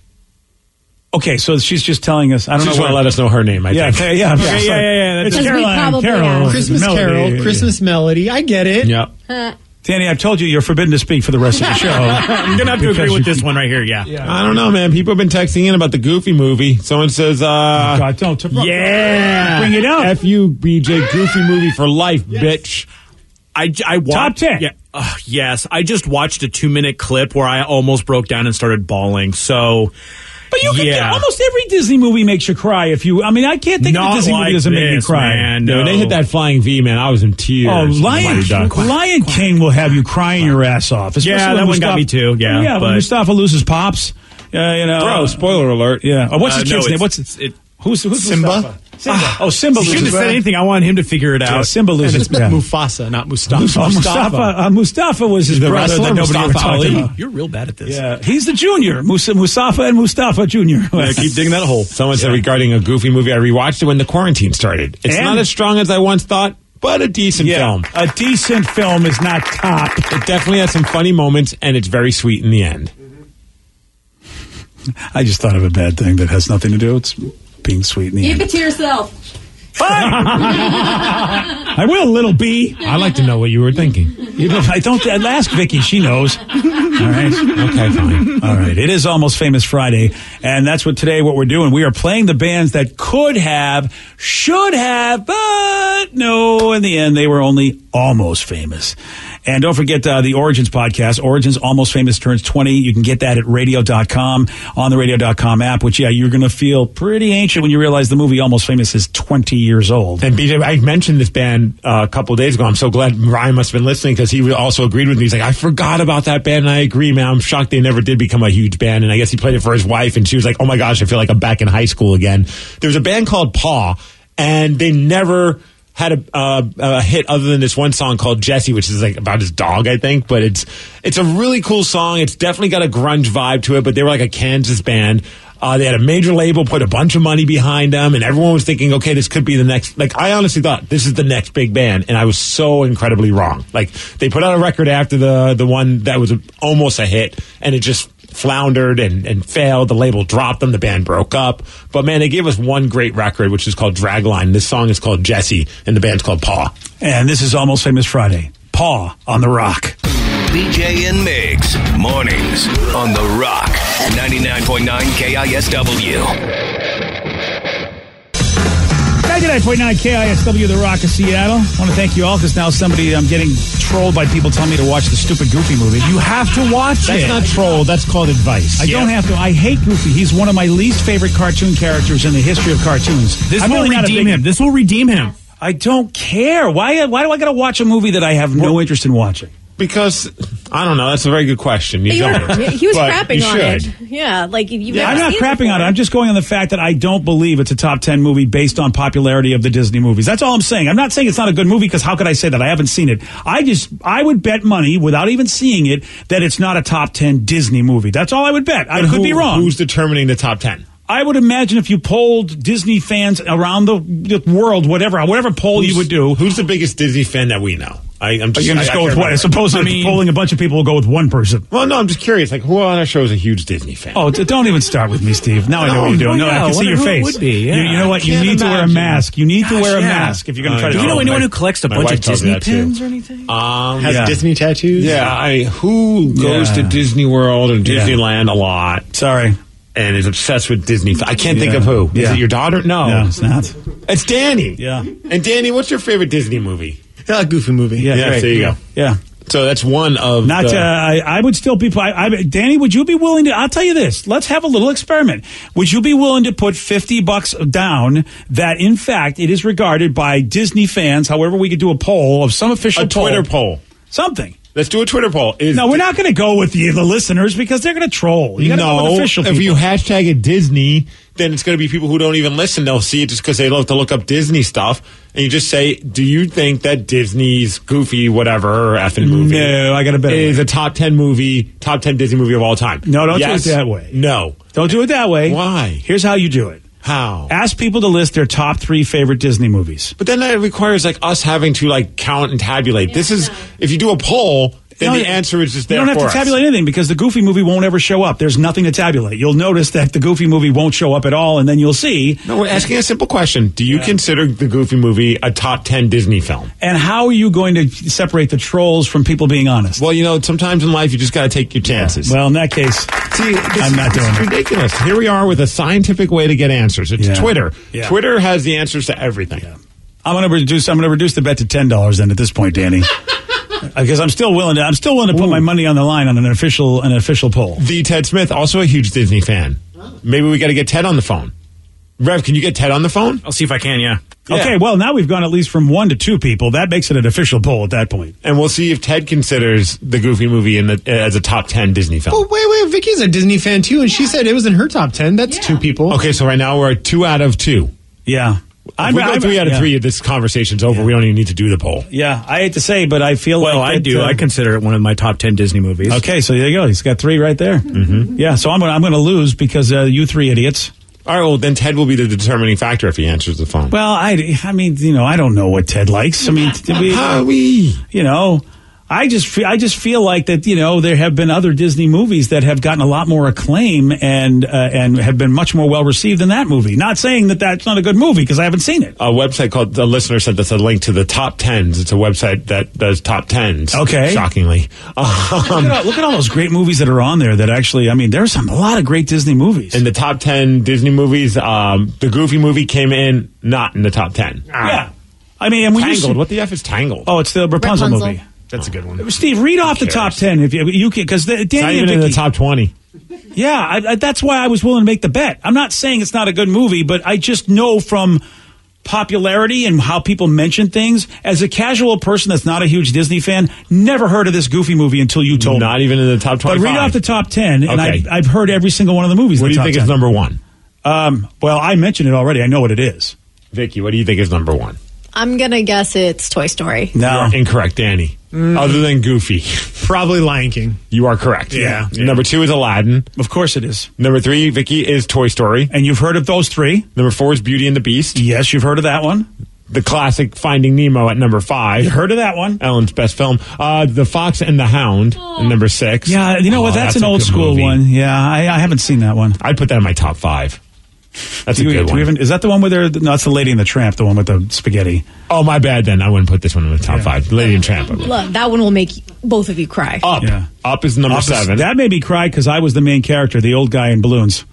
Okay, so she's just telling us. I don't She know. just want to where- let us know her name. I Yeah, think. okay, yeah, yeah, yeah, yeah, yeah. Because It's we Caroline. probably Carol. have. Christmas Melody. Carol, Christmas melody. I get it. Yeah. Huh. Danny, I've told you you're forbidden to speak for the rest of the show. I'm gonna have to Because agree with you- this one right here. Yeah. I don't know, man. People have been texting in about the Goofy movie. Someone says, uh, God, don't to- yeah, Bring it up. F you, B J, Goofy movie for life, bitch. I, I watched, Top ten. Yeah, uh, yes, I just watched a two minute clip where I almost broke down and started bawling. So, But you can yeah. get almost every Disney movie makes you cry. If you, I mean, I can't think of a Not Disney movie like that doesn't make me this, cry. man. Yeah, when they No. hit that flying V, man, I was in tears. Oh, Lion, Mighty Ducks. Lion King will have you crying your ass off. Especially Yeah, when that one got Mustafa- me too, yeah, yeah. When but- Mustafa loses pops, uh, you know. Bro, spoiler alert. Yeah. Oh, what's Uh, his no, kid's name? it's- What's it's- it- who's who's Simba? Mustafa? Simba. Oh, Simba You shouldn't loses. have said anything. I wanted him to figure it Yeah, out. Simba loses. It's Yeah. Mufasa, not Mustafa. Oh, Mustafa. Uh, Mustafa was his The brother wrestler, that nobody ever Mustafa talked Ali? about. You're real bad at this. Yeah, he's the junior. Musa, Mustafa and Mustafa Junior Yeah, keep digging that hole. Someone said regarding a Goofy movie, I rewatched it when the quarantine started. It's And- not as strong as I once thought, but a decent Yeah, film. a decent film is not top. It definitely has some funny moments, and it's very sweet in the end. I just thought of a bad thing that has nothing to do. It's being sweet in the Keep end. it to yourself. I will, little B. I'd like to know what you were thinking. You know, I don't I'll ask Vicky. She knows. All right. Okay, fine. All right. It is Almost Famous Friday, and that's what today what we're doing. We are playing the bands that could have, should have, but no, in the end, they were only almost famous. And don't forget uh, the Origins podcast. Origins Almost Famous turns twenty. You can get that at radio dot com on the radio dot com app, which, yeah, you're going to feel pretty ancient when you realize the movie Almost Famous is twenty years old. And B J, I mentioned this band uh, a couple of days ago. I'm so glad Ryan must have been listening because he also agreed with me. He's like, I forgot about that band, and I agree, man. I'm shocked they never did become a huge band. And I guess he played it for his wife, and she was like, oh my gosh, I feel like I'm back in high school again. There was a band called Paw, and they never had a, uh, a hit other than this one song called Jesse, which is like about his dog, I think. But it's it's a really cool song. It's definitely got a grunge vibe to it, but they were like a Kansas band. Uh, they had a major label, put a bunch of money behind them, and everyone was thinking, okay, this could be the next. Like, I honestly thought this is the next big band, and I was so incredibly wrong. Like, they put out a record after the the one that was a, almost a hit, and it just floundered and, and failed. The label dropped them. The band broke up. But, man, they gave us one great record, which is called Dragline. This song is called Jesse, and the band's called Paw. And this is Almost Famous Friday. Paw on the Rock. B J and Migs, mornings on The Rock, ninety-nine point nine K I S W. ninety-nine point nine K I S W, The Rock of Seattle. I want to thank you all because now somebody, I'm getting trolled by people telling me to watch the stupid Goofy movie. You have to watch That's it. not troll. That's called advice. I don't have to. I hate Goofy. He's one of my least favorite cartoon characters in the history of cartoons. This I'm will really not a redeem big- him. This will redeem him. I don't care. Why Why do I got to watch a movie that I have no interest in watching? Because, I don't know, that's a very good question. You You were- don't. he was But crapping you on should. it. Yeah, like you've Yeah, never I'm not seen it crapping on it. before. I'm just going on the fact that I don't believe it's a top ten movie based on popularity of the Disney movies. That's all I'm saying. I'm not saying it's not a good movie because how could I say that? I haven't seen it. I just, I would bet money without even seeing it that it's not a top ten Disney movie. That's all I would bet. I But could who- be wrong. Who's determining the top ten? I would imagine if you polled Disney fans around the, the world, whatever, whatever poll you would do. Who's the biggest Disney fan that we know? I, I'm just, You're going to just I- go I with can't what? remember. Supposedly I mean- polling a bunch of people will go with one person. Well, no, I'm just curious. Like, who on our show is a huge Disney fan? Oh, d- don't even start with me, Steve. Now I know No, what you're doing. well, No, I yeah, can see wonder your who it face. would be, yeah. You, you know what? I You can't need to wear a imagine. mask. You need to Gosh, wear a yeah. mask if you're going to I try to. know. Do you know Oh, anyone my- who collects a my bunch wife of tells me Disney that, too. pins or anything? Um, Has Yeah. Disney tattoos? yeah, I, who goes Yeah. to Disney World and Yeah. Disneyland a lot Sorry. and is obsessed with Disney? I can't think Yeah. of who. Is Yeah. it your daughter? No. No, it's not. It's Danny. Yeah. And Danny, what's your favorite Disney movie? Yeah, a Goofy movie. Yeah, Yeah, great. there you go. Yeah. So that's one of Not, the, uh, I, I would still be. I, I, Danny, would you be willing to? I'll tell you this. Let's have a little experiment. Would you be willing to put fifty bucks down that, in fact, it is regarded by Disney fans? However, we could do a poll of some official a Twitter poll. something. Let's do a Twitter poll. Is No, we're not going to go with the, the listeners because they're going to troll. You got to go with no, official if people. you hashtag it Disney, then it's going to be people who don't even listen. They'll see it just because they love to look up Disney stuff. And you just say, do you think that Disney's Goofy, whatever, effing movie No, I got a better is way. a top ten movie, top ten Disney movie of all time? No, don't Yes? do it that way. No. Don't do it that way. Why? Here's how you do it. How? Ask people to list their top three favorite Disney movies. But then that requires like us having to like count and tabulate. This is, if you do a poll, then No, the answer is just there You don't have for to tabulate us. anything because the Goofy movie won't ever show up. There's nothing to tabulate. You'll notice that the Goofy movie won't show up at all, and then you'll see. No, we're asking a simple question. Do you consider the Goofy movie a top ten Disney film? And how are you going to separate the trolls from people being honest? Well, you know, sometimes in life you just got to take your chances. Well, in that case, See, this I'm not is, doing it's it. ridiculous. Here we are with a scientific way to get answers. It's Yeah. Twitter. Yeah. Twitter has the answers to everything. I'm going to reduce. I'm going to reduce the bet to ten dollars. Then at this point, Danny, because I'm still willing to. I'm still willing to put my money on the line on an official an official poll. The Ted Smith, also a huge Disney fan. Maybe we got to get Ted on the phone. Rev, can you get Ted on the phone? I'll see if I can, yeah. Yeah. Okay, well now we've gone at least from one to two people. That makes it an official poll at that point. And we'll see if Ted considers the Goofy movie in the, as a top ten Disney film. Oh, wait, wait. Vicky's a Disney fan, too, and she said it was in her top ten. That's two people. Okay, so right now we're at two out of two. Yeah, If we go three out of yeah. three, this conversation's over. We don't even need to do the poll. Yeah, I hate to say, but I feel Well, like I that, do. uh, I consider it one of my top ten Disney movies. Okay, so there you go. He's got three right there. Mm-hmm. Yeah, so I'm going. I'm going to lose because uh, you three idiots. All right, well, then Ted will be the determining factor if he answers the phone. Well, I, I mean, you know, I don't know what Ted likes. I mean, we, Howie. you know, I just, fe- I just feel like that. You know, there have been other Disney movies that have gotten a lot more acclaim and uh, and have been much more well received than that movie. Not saying that that's not a good movie because I haven't seen it. A website called, the listener sent us a link to the top tens. It's a website that does top tens. Okay. Shockingly. Look, Um, at all, look at all those great movies that are on there. That actually, I mean, there's some a lot of great Disney movies. in the top ten Disney movies, um, the Goofy movie came in not in the top ten. Yeah, I mean, and when you Tangled. see- What the F is Tangled? oh, it's the Rapunzel, Rapunzel. movie. That's a good one. Steve, read off the top ten if you you can because Danny It's not and even in Vicky- the top twenty. Yeah, I, I, that's why I was willing to make the bet. I'm not saying it's not a good movie, but I just know from popularity and how people mention things. As a casual person that's not a huge Disney fan, never heard of this Goofy movie until you told Not me. even in the top But twenty-five. read off the top ten, and Okay. I've, I've heard every single one of the movies. What in do the you top think ten. is number one? Um, well, I mentioned it already. I know what it is. Vicky, what do you think is number one? I'm going to guess it's Toy Story. No. You're incorrect, Danny. Mm. Other than Goofy. Probably Lion King. You are correct. Yeah. Yeah. Number two is Aladdin. Of course it is. Number three, Vicky, is Toy Story. And you've heard of those three? Number four is Beauty and the Beast. Yes, you've heard of that one. The classic Finding Nemo at number five. You heard of that one? Ellen's best film. Uh, the Fox and the Hound at number six. Yeah, you know what? Oh, That's, that's an a old good school movie. one. Yeah, I, I haven't seen that one. I'd put that in my top five. That's Do a you- good do one. we even- is that the one where they're? No, that's the Lady and the Tramp, the one with the spaghetti. Oh, my bad then. I wouldn't put this one in the top five. Lady and Tramp. I would. Look, that one will make both of you cry. Up. Yeah. Up is number Up is- seven. That made me cry because I was the main character, the old guy in balloons.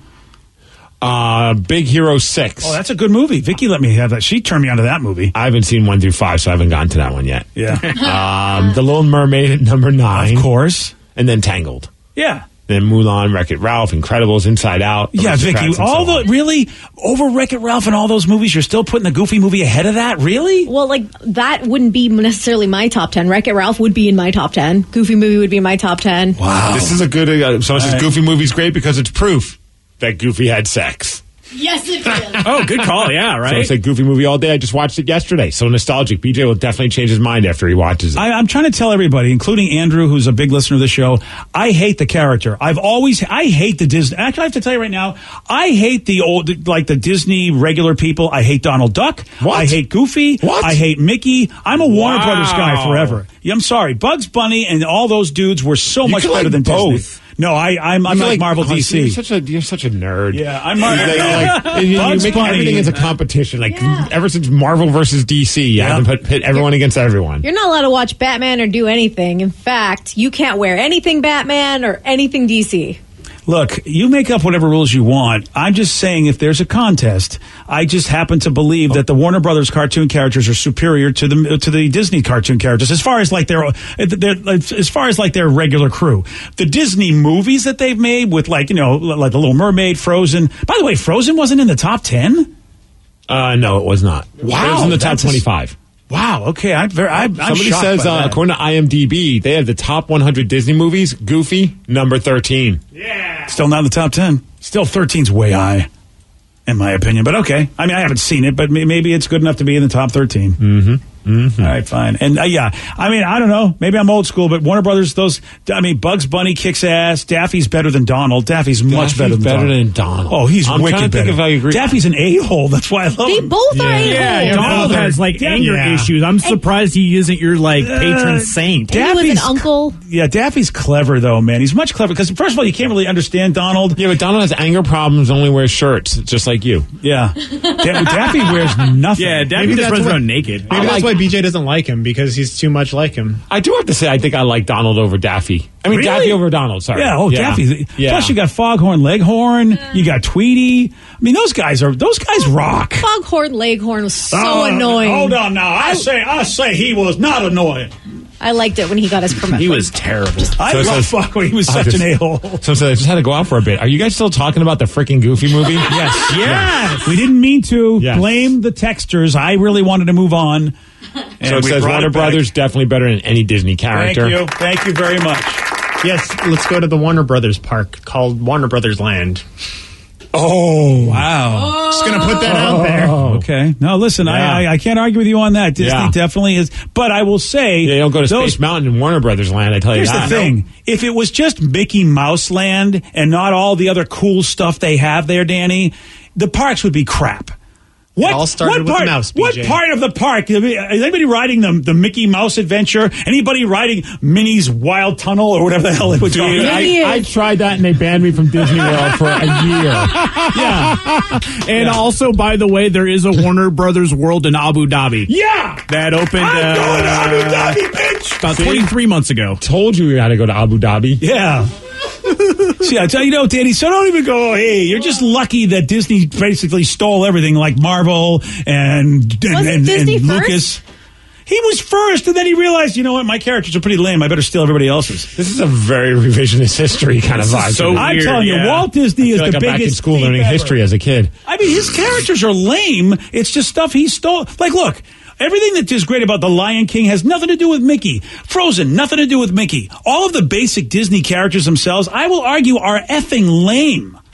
Uh, Big Hero six. Oh, that's a good movie. Vicky let me have that. She turned me onto that movie. I haven't seen one through five, so I haven't gotten to that one yet. Yeah. um, The Little Mermaid at number nine. Of course. And then Tangled. Yeah. Then Mulan, Wreck-It Ralph, Incredibles, Inside Out. Yeah, Vicky, Aristocrats, and all so on. the really over Wreck-It Ralph and all those movies, you're still putting the Goofy movie ahead of that? Really? Well, like, that wouldn't be necessarily my top ten. Wreck-It Ralph would be in my top ten. Goofy movie would be in my top ten. Wow. This is a good. Uh, someone says All right. Goofy movie's great because it's proof that Goofy had sex. Yes, it is. Oh, good call. Yeah, So I right. said Goofy movie all day. I just watched it yesterday. So nostalgic. B J will definitely change his mind after he watches it. I, I'm trying to tell everybody, including Andrew, who's a big listener of the show, I hate the character. I've always, I hate the Disney. Actually, I have to tell you right now, I hate the old, like the Disney regular people. I hate Donald Duck. What? I hate Goofy. What? I hate Mickey. I'm a Warner Wow. Brothers guy forever. Yeah, I'm sorry. Bugs Bunny and all those dudes were so You much could better like than both. Disney. No, I, I'm, I'm You're like, Marvel oh, D C. You're such a you're such a nerd. Yeah, I'm Marvel. You're like, you, you Bugs make Bunny. everything as a competition. Like Yeah. ever since Marvel versus D C, you Yeah. haven't put pit everyone against everyone. You're not allowed to watch Batman or do anything. In fact, you can't wear anything Batman or anything D C. Look, you make up whatever rules you want. I'm just saying if there's a contest, I just happen to believe that the Warner Brothers cartoon characters are superior to the to the Disney cartoon characters as far as like their, their as far as like their regular crew. The Disney movies that they've made with like, you know, like The Little Mermaid, Frozen. By the way, Frozen wasn't in the top ten? Uh, no, it was not. Wow, it was in the top that's a- twenty-five. Wow, okay. I'm very I'm, I'm Somebody shocked says, by uh, that. according to IMDb, they have the top one hundred Disney movies. Goofy, number thirteen. Still not in the top ten. Still thirteen's way high, in my opinion. But okay. I mean, I haven't seen it, but may- maybe it's good enough to be in the top thirteen. Mm-hmm. Mm-hmm. All right, fine. And uh, yeah, I mean, I don't know. Maybe I'm old school, but Warner Brothers, those, I mean, Bugs Bunny kicks ass. Daffy's better than Donald. Daffy's, much Daffy's better than better Donald. than Donald. Oh, he's I'm wicked trying to think better. if I agree. Daffy's an a-hole. That's why I love They him. both are a-holes. Yeah, Donald both are- has like Yeah. anger Yeah. issues. I'm surprised he isn't your like patron Uh, saint. And he was an Daffy's- uncle. Yeah, Daffy's clever, though, man. He's much clever. Because, first of all, you can't really understand Donald. Yeah, but Donald has anger problems, only wears shirts, just like you. Yeah. Da- Daffy wears nothing. Yeah, Daffy Maybe just that's runs what- around naked. Maybe I that's like- why B J doesn't like him, because he's too much like him. I do have to say, I think I like Donald over Daffy. I mean, Really? Daffy over Donald, sorry. Yeah, oh, Daffy. Yeah. Plus, you got Foghorn Leghorn. You got Tweety. I mean, those guys are, those guys rock. Foghorn Leghorn was so Oh, annoying. Hold on now. I, say, I say he was not annoying. I liked it when he got his promotion. He was terrible. I So it love says- Foghorn. He was I such just- an a-hole. So, so I just had to go out for a bit. Are you guys still talking about the freaking Goofy movie? Yes. Yes. We didn't mean to Yes. blame the texters. I really wanted to move on. So And it we says brought Warner it back. Brothers definitely better than any Disney Thank character. you. Thank you very much. Yes, let's go to the Warner Brothers park called Warner Brothers Land. Oh, wow. Just gonna put that out there. Oh, okay. No, listen, Yeah. I, I I can't argue with you on that. Disney Yeah. definitely is. But I will say, Yeah, you don't go to those, Space Mountain in Warner Brothers land, I tell you here's that. the thing: if it was just Mickey Mouse Land and not all the other cool stuff they have there, Danny, the parks would be crap. What, all started what with the part, mouse, B What J. part of the park? Is anybody riding the, the Mickey Mouse adventure? Anybody riding Minnie's Wild Tunnel or whatever the hell it was called? Dude, I, I tried that and they banned me from Disney World for a year. Yeah. And also, by the way, there is a Warner Brothers World in Abu Dhabi. Yeah. That opened I'm going to uh, Abu Dhabi, bitch. about twenty-three months ago. Told you we had to go to Abu Dhabi. Yeah. See, I tell you, no, Danny, so don't even go, hey, you're just lucky that Disney basically stole everything like Marvel and, and, Wasn't and, Disney and first? Lucas. He was first, and then he realized, you know what, my characters are pretty lame. I better steal everybody else's. This is a very revisionist history kind of This vibe. is so to me. I'm weird, telling you, yeah. Walt Disney I feel is like the I'm back in biggest school thief learning ever. history as a kid. I mean, his characters are lame. It's just stuff he stole. Like, look, everything that is great about The Lion King has nothing to do with Mickey. Frozen, nothing to do with Mickey. All of the basic Disney characters themselves, I will argue, are effing lame.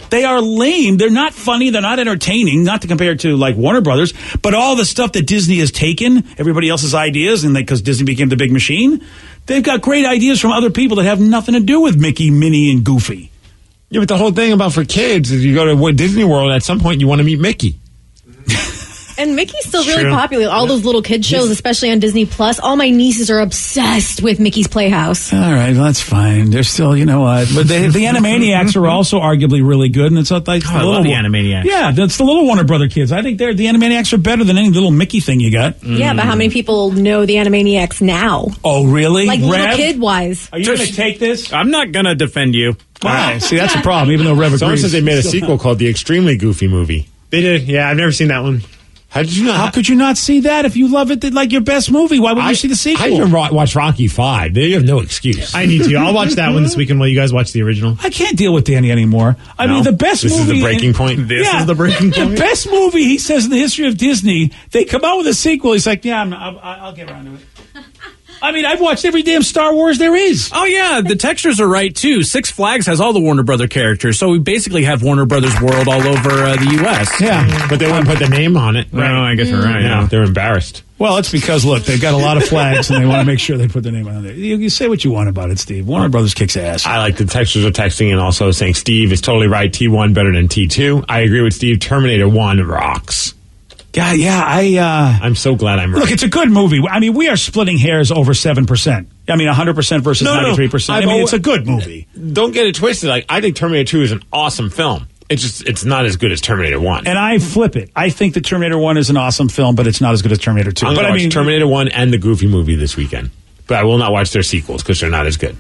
They are lame. They're not funny. They're not entertaining, not to compare to like Warner Brothers, but all the stuff that Disney has taken, everybody else's ideas, and because Disney became the big machine, they've got great ideas from other people that have nothing to do with Mickey, Minnie, and Goofy. Yeah, but the whole thing about for kids is you go to Disney World, at some point you want to meet Mickey. And Mickey's still really True. popular. All those little kid shows, especially on Disney Plus. All my nieces are obsessed with Mickey's Playhouse. All right, well, that's fine. They're still, you know what? But they, the Animaniacs are also arguably really good, and it's not like Oh, I love the Animaniacs. Yeah, that's the little Warner Brother kids. I think they're the Animaniacs are better than any little Mickey thing you got. Yeah, but how many people know the Animaniacs now? Oh, really? Like Rev? little kid wise. Are you going to take this? I'm not going to defend you. Why? See, that's a problem. Even though Rev Someone agrees. says they made a sequel called The Extremely Goofy Movie. They did. Yeah, I've never seen that one. How did you not? How could you not see that if you love it like your best movie? Why would you see the sequel? I even ro- watched Rocky Five. They have no excuse. I need to. I'll watch that one this weekend while you guys watch the original. I can't deal with Danny anymore. I No? mean, the best This is movie. the breaking point? This yeah, is the breaking The point. best movie, he says, in the history of Disney. They come out with a sequel. He's like, yeah, I'm, I'll, I'll get around to it. I mean, I've watched every damn Star Wars there is. Oh, yeah, the textures are right, too. Six Flags has all the Warner Brother characters, so we basically have Warner Brothers World all over uh, the U S Yeah. But they wouldn't put the name on it. Right. Oh, I guess you're right, Yeah, yeah. they're embarrassed. Well, it's because, look, they've got a lot of flags, and they want to make sure they put their name on there. You, you say what you want about it, Steve. Warner Brothers kicks ass. I like the textures are texting and also saying Steve is totally right. T one better than T two. I agree with Steve. Terminator one rocks. God, yeah, I... Uh, I'm so glad I'm right. Look, it's a good movie. I mean, we are splitting hairs over seven percent. I mean, one hundred percent versus No, no, ninety-three percent. I I've mean, alwa- it's a good movie. Don't get it twisted. Like I think Terminator two is an awesome film. It's just it's not as good as Terminator one. And I flip it. I think that Terminator one is an awesome film, but it's not as good as Terminator two. I'm But going to I watch mean, Terminator one and the Goofy movie this weekend. But I will not watch their sequels because they're not as good.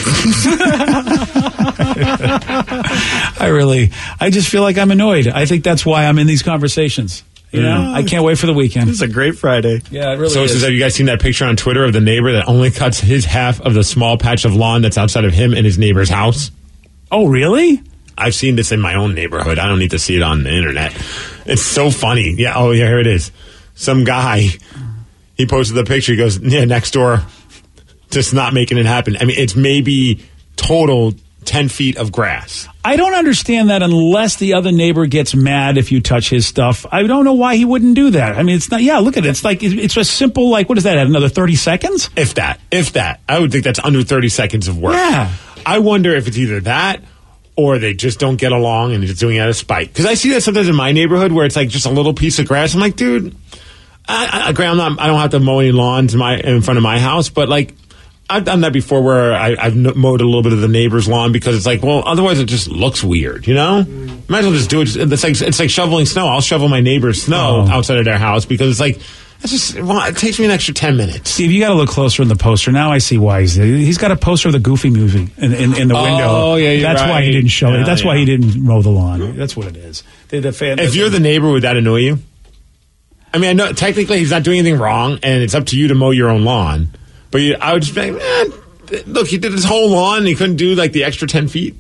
I really, I just feel like I'm annoyed. I think that's why I'm in these conversations. You know, I can't wait for the weekend. This is a great Friday. Yeah, it really So it is. says, have you guys seen that picture on Twitter of the neighbor that only cuts his half of the small patch of lawn that's outside of him and his neighbor's house? Oh, really? I've seen this in my own neighborhood. I don't need to see it on the internet. It's so funny. Yeah. Oh, yeah. Here it is. Some guy, he posted the picture. He goes, yeah, next door, just not making it happen. I mean, it's maybe total ten feet of grass. I don't understand that unless the other neighbor gets mad if you touch his stuff. I don't know why he wouldn't do that. I mean, it's not, yeah, look at it. It's like, it's a simple, like, what is that, another thirty seconds? If that, if that. I would think that's under thirty seconds of work. Yeah. I wonder if it's either that or they just don't get along and it's doing it out of spite. Because I see that sometimes in my neighborhood where it's like just a little piece of grass. I'm like, dude, I, I, I'm not, I don't have to mow any lawns in, my, in front of my house, but like, I've done that before where I, I've mowed a little bit of the neighbor's lawn because it's like, well, otherwise it just looks weird, you know? Mm. Might as well just do it. It's like, it's like shoveling snow. I'll shovel my neighbor's snow Oh. outside of their house because it's like, it's just, well, it takes me an extra ten minutes. Steve, you got to look closer in the poster. Now I see why he's he's got a poster of the Goofy movie in, in, in the Oh, window. yeah, you're That's why he right. didn't show Yeah, it. That's why yeah. he didn't mow the lawn. That's what it is. The, the fan, If you're the neighbor, would that annoy you? I mean, I know technically he's not doing anything wrong, and it's up to you to mow your own lawn. But you, I would just be like, man, look, he did his whole lawn, and he couldn't do like the extra ten feet.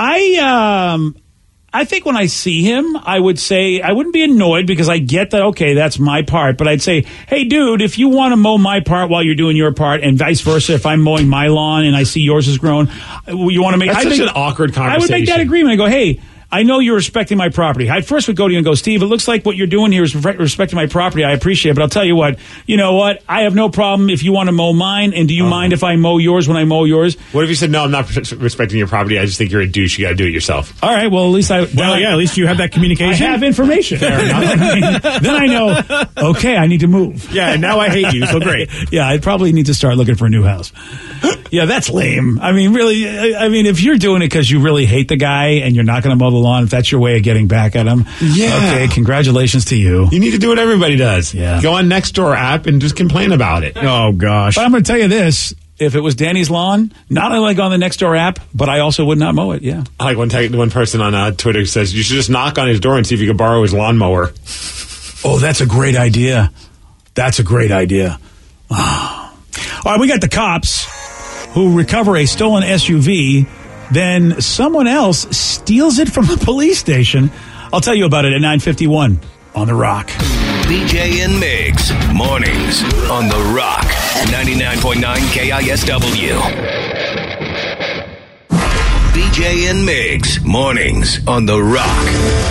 I um I think when I see him, I would say I wouldn't be annoyed because I get that, okay, that's my part. But I'd say, hey, dude, if you want to mow my part while you're doing your part, and vice versa, if I'm mowing my lawn and I see yours has grown, you want to make That's I such make- an awkward I would make that conversation. agreement. I go, hey, I know you're respecting my property. I first would go to you and go, Steve, it looks like what you're doing here is re- respecting my property. I appreciate it. But I'll tell you what, you know what? I have no problem if you want to mow mine. And do you mind if I mow yours when I mow yours? What if you said, no, I'm not res- respecting your property. I just think you're a douche. You got to do it yourself. All right. Well, at least I. Well, yeah, at least you have that communication. I have information. Fair enough. Then I know, okay, I need to move. Yeah, and now I hate you, so great. Yeah, I probably need to start looking for a new house. Yeah, that's lame. I mean, really, I, I mean, if you're doing it because you really hate the guy and you're not going to mow the lawn, if that's your way of getting back at him, Yeah. okay, congratulations to you. You need to do what everybody does. Yeah. Go on Nextdoor app and just complain about it. Oh, gosh. But I'm going to tell you this. If it was Danny's lawn, not only like on the Nextdoor app, but I also would not mow it, yeah. I like one, te- one person on uh, Twitter says, you should just knock on his door and see if you can borrow his lawnmower. Oh, that's a great idea. That's a great idea. All right, we got the cops who recover a stolen S U V. Then someone else steals it from the police station. I'll tell you about it at nine fifty-one on The Rock. B J and Migs, mornings on The Rock, ninety-nine point nine K I S W. B J and Migs, mornings on The Rock.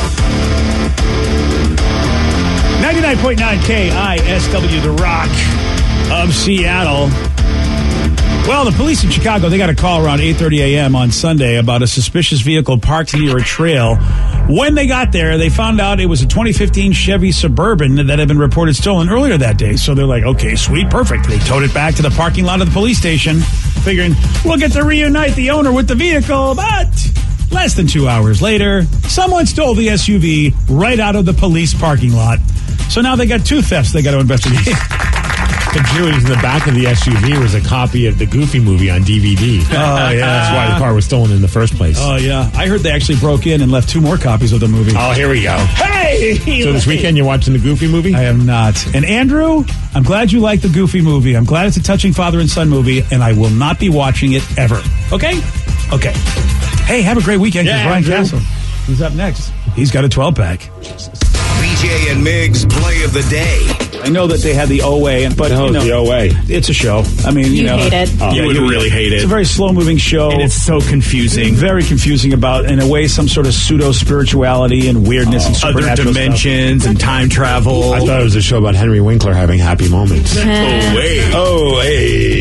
ninety-nine point nine K I S W, The Rock of Seattle. Well, the police in Chicago, they got a call around eight thirty a.m. on Sunday about a suspicious vehicle parked near a trail. When they got there, they found out it was a twenty fifteen Chevy Suburban that had been reported stolen earlier that day. So they're like, okay, sweet, perfect. They towed it back to the parking lot of the police station, figuring we'll get to reunite the owner with the vehicle. But less than two hours later, someone stole the S U V right out of the police parking lot. So now they got two thefts they got to investigate. Julius, in the back of the S U V was a copy of the Goofy movie on D V D. Oh, yeah. That's why the car was stolen in the first place. Oh, yeah. I heard they actually broke in and left two more copies of the movie. Oh, here we go. Hey! So this weekend you're watching the Goofy movie? I am not. And Andrew, I'm glad you like the Goofy movie. I'm glad it's a touching father and son movie, and I will not be watching it ever. Okay? Okay. Hey, have a great weekend. Yeah, Brian Andrew. Castle. He's up next. He's got a twelve-pack. B J and Migs play of the day. I know that they had the O A, and but No, you know, the O A. it's a show. I mean, you, You know, hate it. Oh, You yeah, would really hate It's it. a very slow-moving show, And it's so confusing. very confusing about, in a way, some sort of pseudo spirituality and weirdness and Other supernatural dimensions and time travel. I thought it was a show about Henry Winkler having happy moments. Oh, wait. Oh, hey.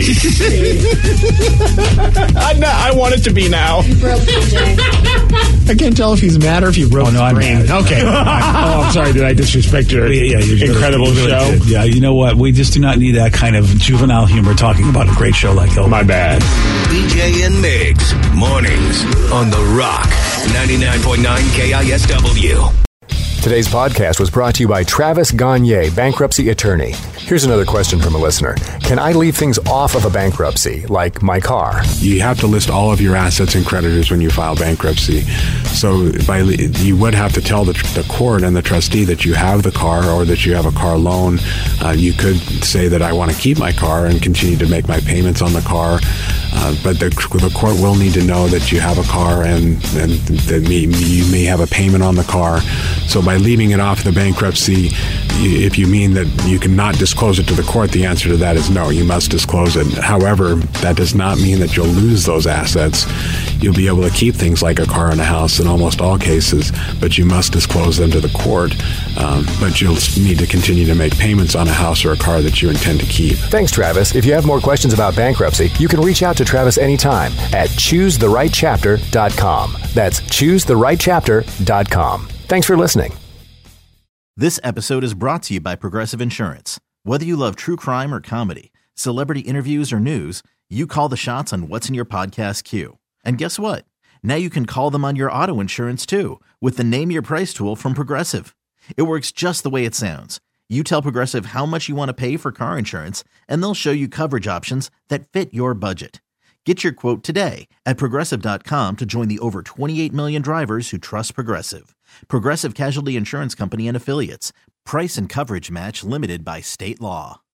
I, know, I want it to be now. I can't tell if he's mad or if he broke Oh, no, his I'm brain. mad. Okay. oh, I'm sorry. Did I disrespect your Yeah, you really- incredible you really show? did. Yeah, you know what? We just do not need that kind of juvenile humor talking about a great show like that. My bad. B J and Migs, mornings on The Rock. ninety-nine point nine K I S W. Today's podcast was brought to you by Travis Gagne, bankruptcy attorney. Here's another question from a listener. Can I leave things off of a bankruptcy, like my car? You have to list all of your assets and creditors when you file bankruptcy. So by you would have to tell the, the court and the trustee that you have the car or that you have a car loan. Uh, you could say that I want to keep my car and continue to make my payments on the car. Uh, but the, the court will need to know that you have a car and, and that may, you may have a payment on the car. So by leaving it off the bankruptcy, you, if you mean that you cannot disclose it to the court, the answer to that is no, you must disclose it. However, that does not mean that you'll lose those assets. You'll be able to keep things like a car and a house in almost all cases, but you must disclose them to the court. Um, but you'll need to continue to make payments on a house or a car that you intend to keep. Thanks, Travis. If you have more questions about bankruptcy, you can reach out to Travis anytime at choose the right chapter dot com. That's choose the right chapter dot com. Thanks for listening. This episode is brought to you by Progressive Insurance. Whether you love true crime or comedy, celebrity interviews or news, you call the shots on what's in your podcast queue. And guess what? Now you can call them on your auto insurance too with the Name Your Price tool from Progressive. It works just the way it sounds. You tell Progressive how much you want to pay for car insurance, and they'll show you coverage options that fit your budget. Get your quote today at Progressive dot com to join the over twenty-eight million drivers who trust Progressive. Progressive Casualty Insurance Company and Affiliates. Price and coverage match limited by state law.